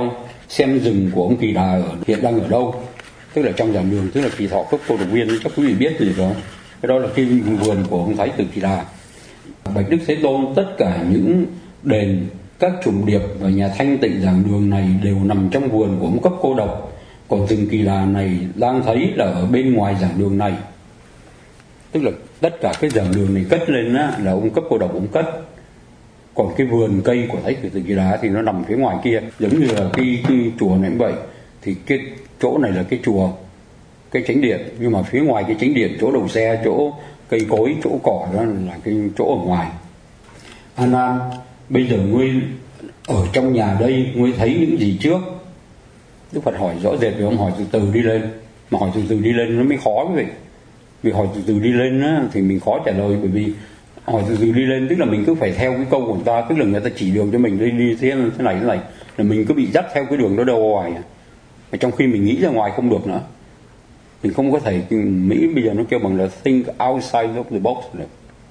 xem rừng của ông Kỳ Đà hiện đang ở đâu, tức là trong giảng đường, tức là Kỳ Thọ Cấp Cô Độc Viên, chắc quý vị biết gì đó. Cái đó là cái vườn của ông Thái tử Kỳ Đà. Bạch Đức Thế Tôn, tất cả những đền, các trùng điệp và nhà thanh tịnh giảng đường này đều nằm trong vườn của ông Cấp Cô Độc. Còn rừng Kỳ Đà này đang thấy là ở bên ngoài giảng đường này, tức là tất cả cái giảng đường này cất lên á, là ông Cấp Cô Độc ông cất. Còn cái vườn cây của Thái tử Kỳ Đà thì nó nằm phía ngoài kia, giống như là cái chùa này cũng vậy. Thì cái chỗ này là cái chùa, cái chánh điện, nhưng mà phía ngoài cái chánh điện, chỗ đầu xe, chỗ cây cối, chỗ cỏ đó là cái chỗ ở ngoài. A Nan, bây giờ ngươi ở trong nhà đây, ngươi thấy những gì trước? Đức Phật hỏi rõ rệt, vì ông hỏi từ từ đi lên, mà hỏi từ từ đi lên nó mới khó quý vị. Vì hỏi từ từ đi lên á, thì mình khó trả lời, bởi vì hỏi từ từ đi lên tức là mình cứ phải theo cái câu của người ta, tức là người ta chỉ đường cho mình đi thế này là mình cứ bị dắt theo cái đường đó đâu ngoài. Mà trong khi mình nghĩ ra ngoài không được nữa, mình không có thể. Mỹ bây giờ nó kêu bằng là think outside of the box được.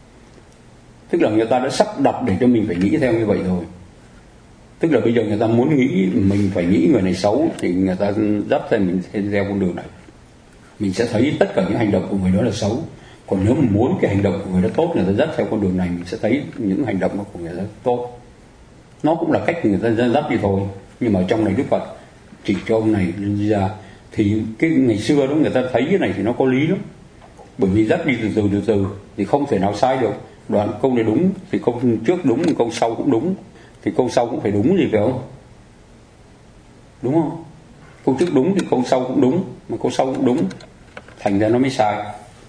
Tức là người ta đã sắp đặt để cho mình phải nghĩ theo như vậy rồi. Tức là bây giờ người ta muốn nghĩ mình phải nghĩ người này xấu, thì người ta dắt theo mình theo con đường này, mình sẽ thấy tất cả những hành động của người đó là xấu. Còn nếu mình muốn cái hành động của người đó tốt, người ta dắt theo con đường này, mình sẽ thấy những hành động của người đó tốt. Nó cũng là cách người ta dắt đi thôi. Nhưng mà trong này Đức Phật chỉ cho ông này đi ra, thì cái ngày xưa đó người ta thấy cái này thì nó có lý lắm. Bởi vì dắt đi từ từ thì không thể nào sai được. Đoạn câu này đúng thì câu trước đúng, câu sau cũng đúng, thì câu sau cũng phải đúng gì phải không? Đúng không? Câu trước đúng thì câu sau cũng đúng, mà câu sau cũng đúng, thành ra nó mới sai.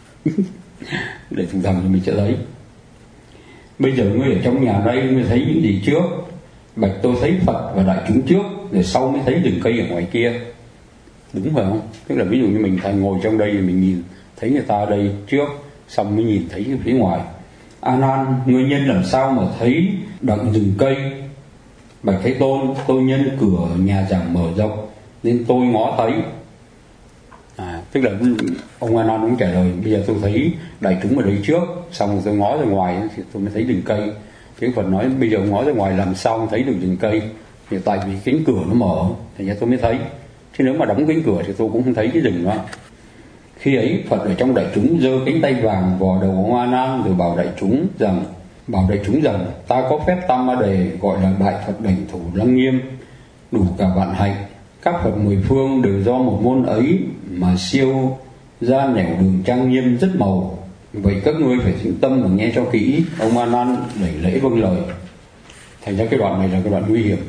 Để thùng thầm thì mình sẽ thấy. Bây giờ ngươi ở trong nhà đây, ngươi thấy những gì trước? Bạch tôi thấy Phật và đại chúng trước, rồi sau mới thấy rừng cây ở ngoài kia. Đúng phải không? Tức là ví dụ như mình ngồi trong đây thì mình nhìn thấy người ta ở đây trước, xong mới nhìn thấy cái phía ngoài. A Nan, ngươi nhân làm sao mà thấy đặng rừng cây? Bạch Thế Tôn, tôi nhân cửa nhà giảng mở rộng nên tôi ngó thấy. Tức là ông A Nan cũng trả lời, bây giờ tôi thấy đại chúng ở đây trước, xong rồi tôi ngó ra ngoài thì tôi mới thấy rừng cây. Thì Phật nói bây giờ ngó ra ngoài làm sao không thấy được rừng cây? Thì tại vì cánh cửa nó mở, thành ra tôi mới thấy. Chứ nếu mà đóng cánh cửa thì tôi cũng không thấy cái rừng đó. Khi ấy Phật ở trong đại chúng giơ cánh tay vàng vò đầu ông A Nan, rồi bảo đại chúng rằng ta có phép Tam Ma Đề, gọi là Đại Phật Đảnh Thủ Lăng Nghiêm, đủ cả vạn hạnh. Các Phật mười phương đều do một môn ấy mà siêu ra nẻo đường trang nghiêm rất màu. Vậy các ngươi phải tĩnh tâm và nghe cho kỹ. Ông A Nan đẩy lễ vâng lời. Thành ra cái đoạn này là cái đoạn nguy hiểm.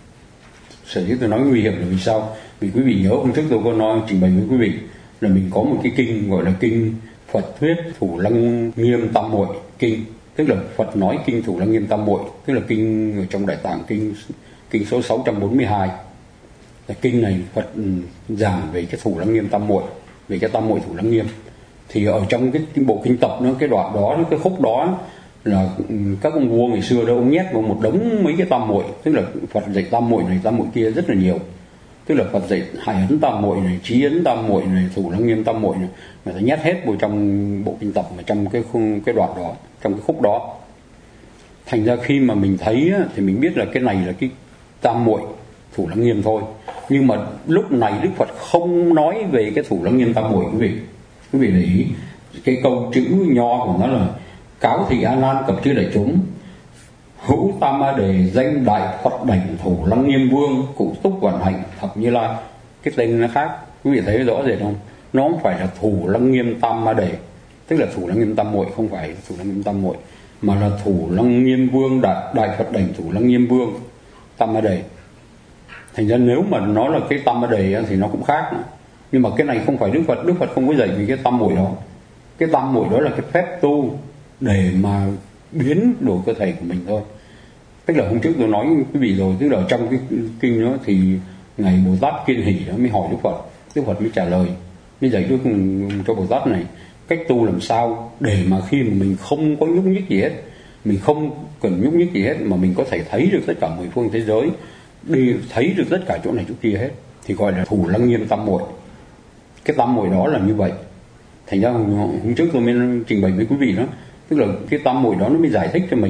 Sở dĩ tôi nói nguy hiểm là vì sao? Vì quý vị nhớ hôm trước tôi có nói trình bày với quý vị là mình có một cái kinh gọi là kinh Phật thuyết Thủ Lăng Nghiêm Tam Muội kinh, tức là Phật nói kinh Thủ Lăng Nghiêm Tam Muội, tức là kinh ở trong Đại Tạng, kinh số 642. Là kinh này Phật giảng về cái Thủ Lăng Nghiêm Tam Muội, về cái Tam Muội Thủ Lăng Nghiêm. Thì ở trong cái bộ kinh tập nó, cái đoạn đó, cái khúc đó là các ông vua ngày xưa đó ông nhét vào một đống mấy cái tam muội, tức là Phật dạy tam muội này tam muội kia rất là nhiều. Tức là Phật dạy Hải Ấn Tam Muội này, Trí Ấn Tam Muội này, Thủ Lăng Nghiêm Tam Muội này, người ta nhét hết vào trong bộ kinh tập, mà trong cái đoạn đó, trong cái khúc đó. Thành ra khi mà mình thấy á, thì mình biết là cái này là cái Tam Muội Thủ Lăng Nghiêm thôi. Nhưng mà lúc này Đức Phật không nói về cái Thủ Lăng Nghiêm Tam Muội quý vị để ý cái câu chữ nho của nó là cáo thị A Nan cập chư đại chúng, hữu Tam Ma Đề danh Đại Phật Đảnh Thủ Lăng Nghiêm Vương, cụ túc vạn hạnh thập Như Lai. Cái tên nó khác, quý vị thấy rõ rệt không? Nó không phải là Thủ Lăng Nghiêm Tam Ma Đề, tức là Thủ Lăng Nghiêm Tam Muội, không phải Thủ Lăng Nghiêm Tam Muội, mà là Thủ Lăng Nghiêm Vương, Đại Phật Đảnh Thủ Lăng Nghiêm Vương Tam Ma Đề. Thành ra nếu mà nó là cái Tam Ma Đề thì nó cũng khác nữa. Nhưng mà cái này không phải Đức Phật không có dạy về cái tam muội đó. Cái tam muội đó là cái phép tu để mà biến đổi cơ thể của mình thôi. Tức là hôm trước tôi nói với quý vị rồi, tức là trong cái kinh đó thì ngài Bồ Tát Kiên Hỷ đó mới hỏi Đức Phật mới trả lời, mới dạy cho Bồ Tát này cách tu làm sao để mà khi mà mình không có nhúc nhích gì hết, mình không cần nhúc nhích gì hết, mà mình có thể thấy được tất cả mười phương thế giới, đi thấy được tất cả chỗ này chỗ kia hết, thì gọi là Thủ Lăng Nghiêm Tam Muội. Cái tam muội đó là như vậy. Thành ra hôm trước tôi mới trình bày với quý vị đó, tức là cái tam muội đó nó mới giải thích cho mình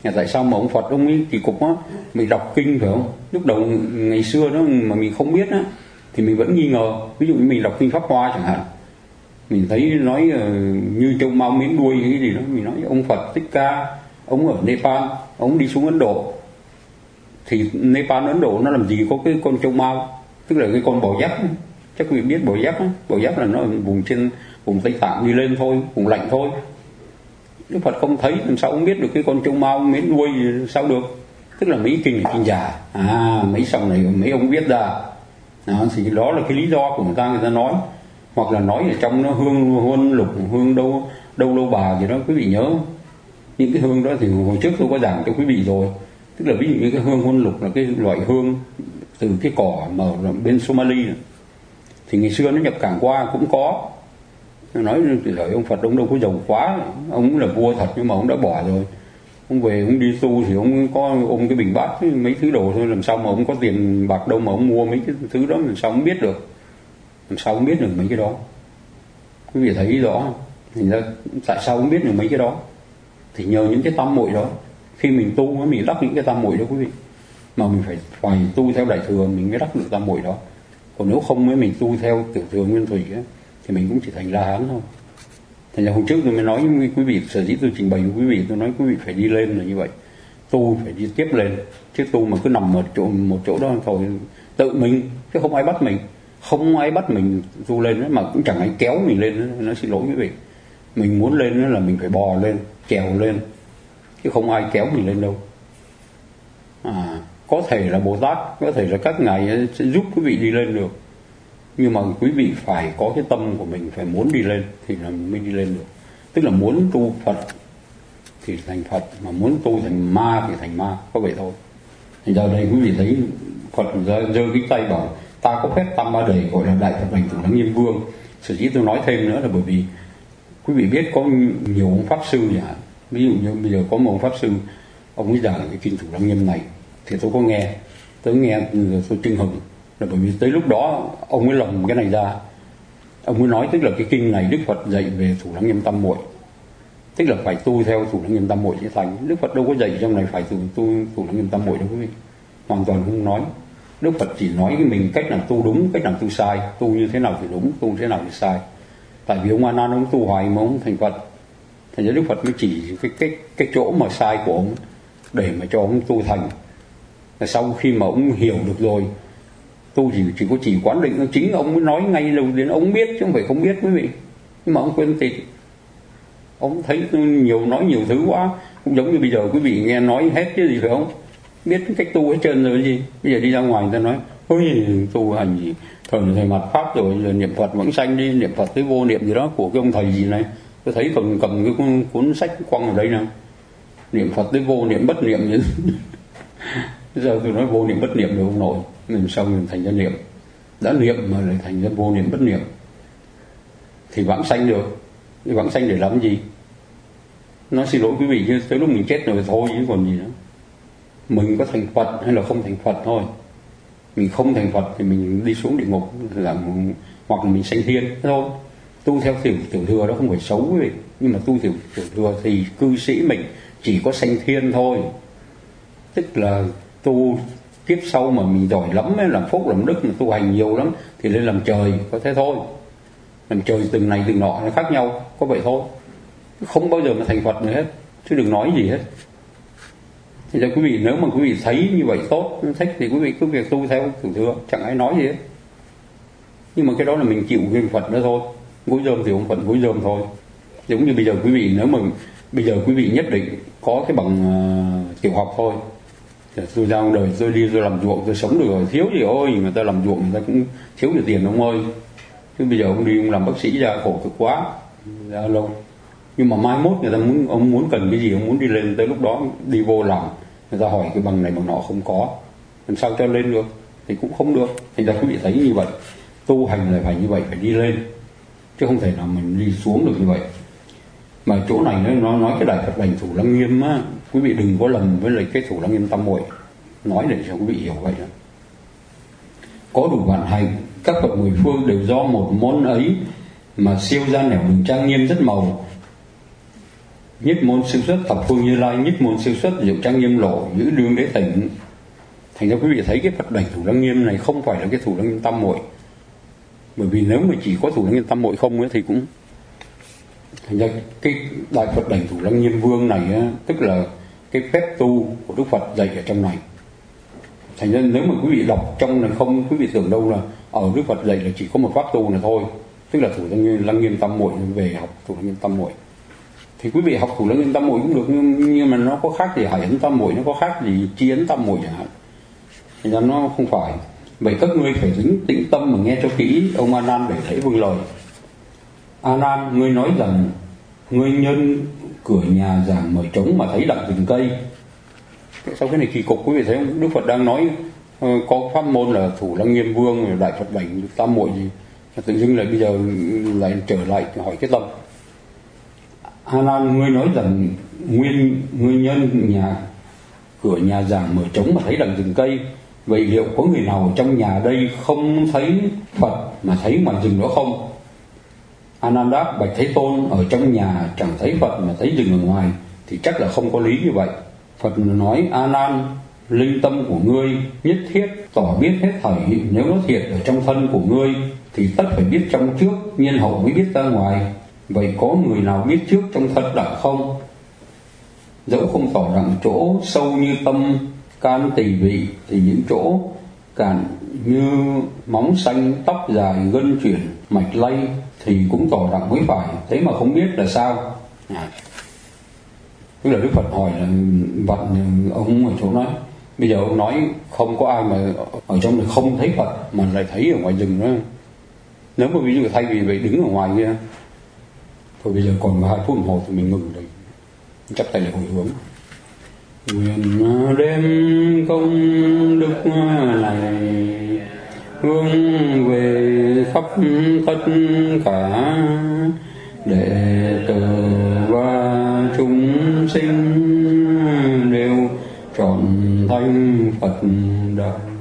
Tại sao mà ông Phật ông ấy kỳ cục á, mình đọc kinh phải không? Lúc đầu ngày xưa đó mà mình không biết á thì mình vẫn nghi ngờ. Ví dụ như mình đọc kinh Pháp Hoa chẳng hạn, mình thấy nói như trâu mau miếng đuôi hay cái gì đó, mình nói ông Phật Thích Ca ông ở Nepal, ông đi xuống Ấn Độ, thì Nepal Ấn Độ nó làm gì có cái con trâu mau, tức là cái con bò giác. Chắc quý vị biết bò giác, bò giác là nó ở vùng trên vùng Tây Tạng đi lên thôi, vùng lạnh thôi. Đức Phật không thấy, làm sao ông biết được cái con trâu mau miếng đuôi sao được? Tức là mấy kinh là kinh giả, mấy sau này mấy ông viết ra. Thì đó là cái lý do của người ta nói, hoặc là nói ở trong nó hương huân lục, hương đâu bà gì đó, quý vị nhớ những cái hương đó thì hồi trước tôi có giảng cho quý vị rồi. Tức là ví dụ như cái hương huân lục là cái loại hương từ cái cỏ mà ở bên Somali này. Thì ngày xưa nó nhập cảng qua cũng có. Nói thời ông Phật ông đâu có giàu quá, ông là vua thật nhưng mà ông đã bỏ rồi. Ông về ông đi tu thì ông có ôm cái bình bát mấy thứ đồ thôi, làm sao mà ông có tiền bạc đâu mà ông mua mấy cái thứ đó, làm sao ông biết được? Làm sao ông biết được mấy cái đó? Quý vị thấy rõ không? Thành ra tại sao ông biết được mấy cái đó? Thì nhờ những cái tam muội đó. Khi mình tu mình đắc những cái tam muội đó quý vị. Mà mình phải tu theo Đại Thừa mình mới đắc được tam muội đó. Còn nếu không mình tu theo Tiểu Thừa Nguyên Thủy ấy, thì mình cũng chỉ thành La Hán thôi. Thành ra hôm trước tôi mới nói với quý vị, sở dĩ tôi trình bày với quý vị, tôi nói quý vị phải đi lên là như vậy. Tu phải đi tiếp lên, chứ tu mà cứ nằm ở một chỗ đó thôi tự mình, chứ không ai bắt mình. Không ai bắt mình tu lên mà cũng chẳng ai kéo mình lên. Nó xin lỗi quý vị, mình muốn lên là mình phải bò lên, trèo lên, chứ không ai kéo mình lên đâu. Có thể là Bồ Tát, có thể là các ngài sẽ giúp quý vị đi lên được, nhưng mà quý vị phải có cái tâm của mình, phải muốn đi lên thì là mới đi lên được. Tức là muốn tu Phật thì thành Phật, mà muốn tu thành ma thì thành ma, có vậy thôi. Thì giờ đây quý vị thấy Phật giơ cái tay bảo ta có phép tam ba đầy, gọi là Đại Phật Hành Thủ Lăng Nghiêm Vương. Sở dĩ tôi nói thêm nữa là bởi vì quý vị biết có nhiều ông pháp sư nhỉ. Ví dụ như bây giờ có một ông pháp sư, ông ấy giảng cái kinh Thủ Lăng Nghiêm này thì tôi có nghe, tôi chưng hừng. Là bởi vì tới lúc đó ông ấy lồng cái này ra, ông ấy nói tức là cái kinh này Đức Phật dạy về Thủ Lăng Nghiêm Tam Muội, tức là phải tu theo Thủ Lăng Nghiêm Tam Muội sẽ thành. Đức Phật đâu có dạy trong này phải tu Thủ Lăng Nghiêm Tam Muội đâu quý vị, hoàn toàn không nói. Đức Phật chỉ nói cái mình cách nào tu đúng, cách nào tu sai, tu như thế nào thì đúng, tu thế nào thì sai. Tại vì ông A Nan ông tu hoài mà ông thành Phật, thành ra Đức Phật mới chỉ cái chỗ mà sai của ông để mà cho ông tu thành. Và sau khi mà ông hiểu được rồi, tu chỉ có chỉ quán định, chính ông mới nói ngay đầu đến ông biết chứ không phải không biết quý vị. Nhưng mà ông quên tịt, ông thấy nói nhiều thứ quá. Cũng giống như bây giờ quý vị nghe nói hết chứ gì phải không, biết cách tu hết trơn rồi gì. Bây giờ đi ra ngoài người ta nói ôi tu hành gì thời mặt pháp rồi, niệm Phật vẫn sanh đi, niệm Phật tới vô niệm gì đó của cái ông thầy gì này. Tôi thấy cầm cái cuốn sách quăng ở đây nè, niệm Phật tới vô niệm bất niệm vậy. Giờ tôi nói vô niệm bất niệm được không nổi, làm sao mình thành ra niệm, đã niệm mà lại thành ra vô niệm bất niệm thì vãng sanh được. Thì vãng sanh để làm gì? Nói xin lỗi quý vị chứ tới lúc mình chết rồi thôi chứ còn gì nữa. Mình có thành Phật hay là không thành Phật thôi. Mình không thành Phật thì mình đi xuống địa ngục, hoặc là mình sanh thiên thôi. Tu theo tiểu thừa đó không phải xấu quý vị, nhưng mà tu tiểu thừa thì cư sĩ mình chỉ có sanh thiên thôi. Tức là tu kiếp sau mà mình giỏi lắm ấy, làm phúc làm đức, mà tu hành nhiều lắm thì lên làm trời, có thế thôi. Làm trời từng này từng nọ nó khác nhau, có vậy thôi, không bao giờ mà thành Phật nữa hết, chứ đừng nói gì hết. Thì cho quý vị, nếu mà quý vị thấy như vậy tốt, thích thì quý vị cứ việc tu theo tiểu thừa, chẳng ai nói gì hết. Nhưng mà cái đó là mình chịu cái Phật đó thôi. Gối rơm thì ông Phật gối rơm thôi. Giống như bây giờ quý vị, nếu mà bây giờ quý vị nhất định có cái bằng tiểu học thôi, tôi ra đời tôi đi tôi làm ruộng tôi sống được rồi, thiếu gì ôi, người ta làm ruộng người ta cũng thiếu được tiền ông ơi. Chứ bây giờ ông đi ông làm bác sĩ ra khổ cực quá ra lâu. Nhưng mà mai mốt người ta ông muốn cần cái gì, ông muốn đi lên, tới lúc đó đi vô làm, người ta hỏi cái bằng này bằng nọ không có, làm sao cho lên được, thì cũng không được. Thành ra quý vị thấy như vậy, tu hành là phải như vậy, phải đi lên, chứ không thể nào mình đi xuống được như vậy. Mà chỗ này nó nói cái Đại Phật Hành Thủ Lăng Nghiêm á, quý vị đừng có lầm với lại cái Thủ Lăng Nghiêm Tam Muội, nói để cho quý vị hiểu vậy đó. Có đủ vạn hạnh, các bậc mười phương đều do một môn ấy mà siêu ra nẻo đường trang nghiêm rất màu. nhất môn siêu xuất thập phương Như Lai, nhất môn siêu xuất diệu trang nghiêm lộ, giữ đương đế tỉnh. Thành ra quý vị thấy cái Phật đảnh Thủ Lăng Nghiêm này không phải là cái Thủ Lăng Nghiêm tam muội. Bởi vì nếu mà chỉ có Thủ Lăng Nghiêm tam muội không ấy, thì cũng thành ra cái đại Phật đảnh Thủ Lăng Nghiêm Vương này á, tức là cái phép tu của Đức Phật dạy ở trong này. Thành ra nếu mà quý vị đọc trong này không, quý vị tưởng đâu là ở Đức Phật dạy là chỉ có một pháp tu này thôi, tức là Thủ Lăng Nghiêm tam muội, về học Thủ Lăng Nghiêm tam muội. Thì quý vị học Thủ Lăng Nghiêm tam muội cũng được, nhưng mà nó có khác gì Hải Ấn tam muội, nó có khác gì Chi Ấn tam muội chẳng hạn. Thành ra nó không phải. Vậy các ngươi phải tĩnh tâm mà nghe cho kỹ. Ông A Nan để thấy vâng lời. A Nan, ngươi nói rằng ngươi nhân cửa nhà giảng mở trống mà thấy đặng rừng cây. Sau cái này kỳ cục, quý vị thấy không? Đức Phật đang nói có pháp môn là Thủ Lăng Nghiêm Vương rồi đại Phật đảnh tam muội gì, tự dưng lại bây giờ lại trở lại hỏi cái tâm. A Nan, ngươi nói rằng nguyên nhân cửa nhà giảng mở trống mà thấy đặng rừng cây. Vậy liệu có người nào trong nhà đây không thấy Phật mà thấy ngoài rừng đó không? A Nan đáp: bạch Thế Tôn, ở trong nhà chẳng thấy Phật mà thấy rừng ở ngoài thì chắc là không có lý như vậy. Phật nói: A Nan, linh tâm của ngươi nhất thiết tỏ biết hết thảy. Nếu nó thiệt ở trong thân của ngươi thì tất phải biết trong trước, nhiên hậu mới biết ra ngoài. Vậy có người nào biết trước trong thân đặng không? Dẫu không tỏ đặng chỗ sâu như tâm can tỳ vị, thì những chỗ cản như móng xanh, tóc dài, gân chuyển, mạch lay thì cũng tỏ đặng mới phải. Thế mà không biết là sao? Tức là Đức Phật hỏi là ông ở chỗ nói, bây giờ ông nói không có ai mà ở trong này không thấy Phật mà lại thấy ở ngoài rừng đó. Nếu mà ví dụ thay vì vậy đứng ở ngoài kia, thôi bây giờ còn 2 phút đồng hồ thì mình ngừng đây, chắp tay lại hồi hướng. Nguyện đem công đức này hướng về khắp tất cả đệ tử và chúng sinh đều trọn thành Phật đạo.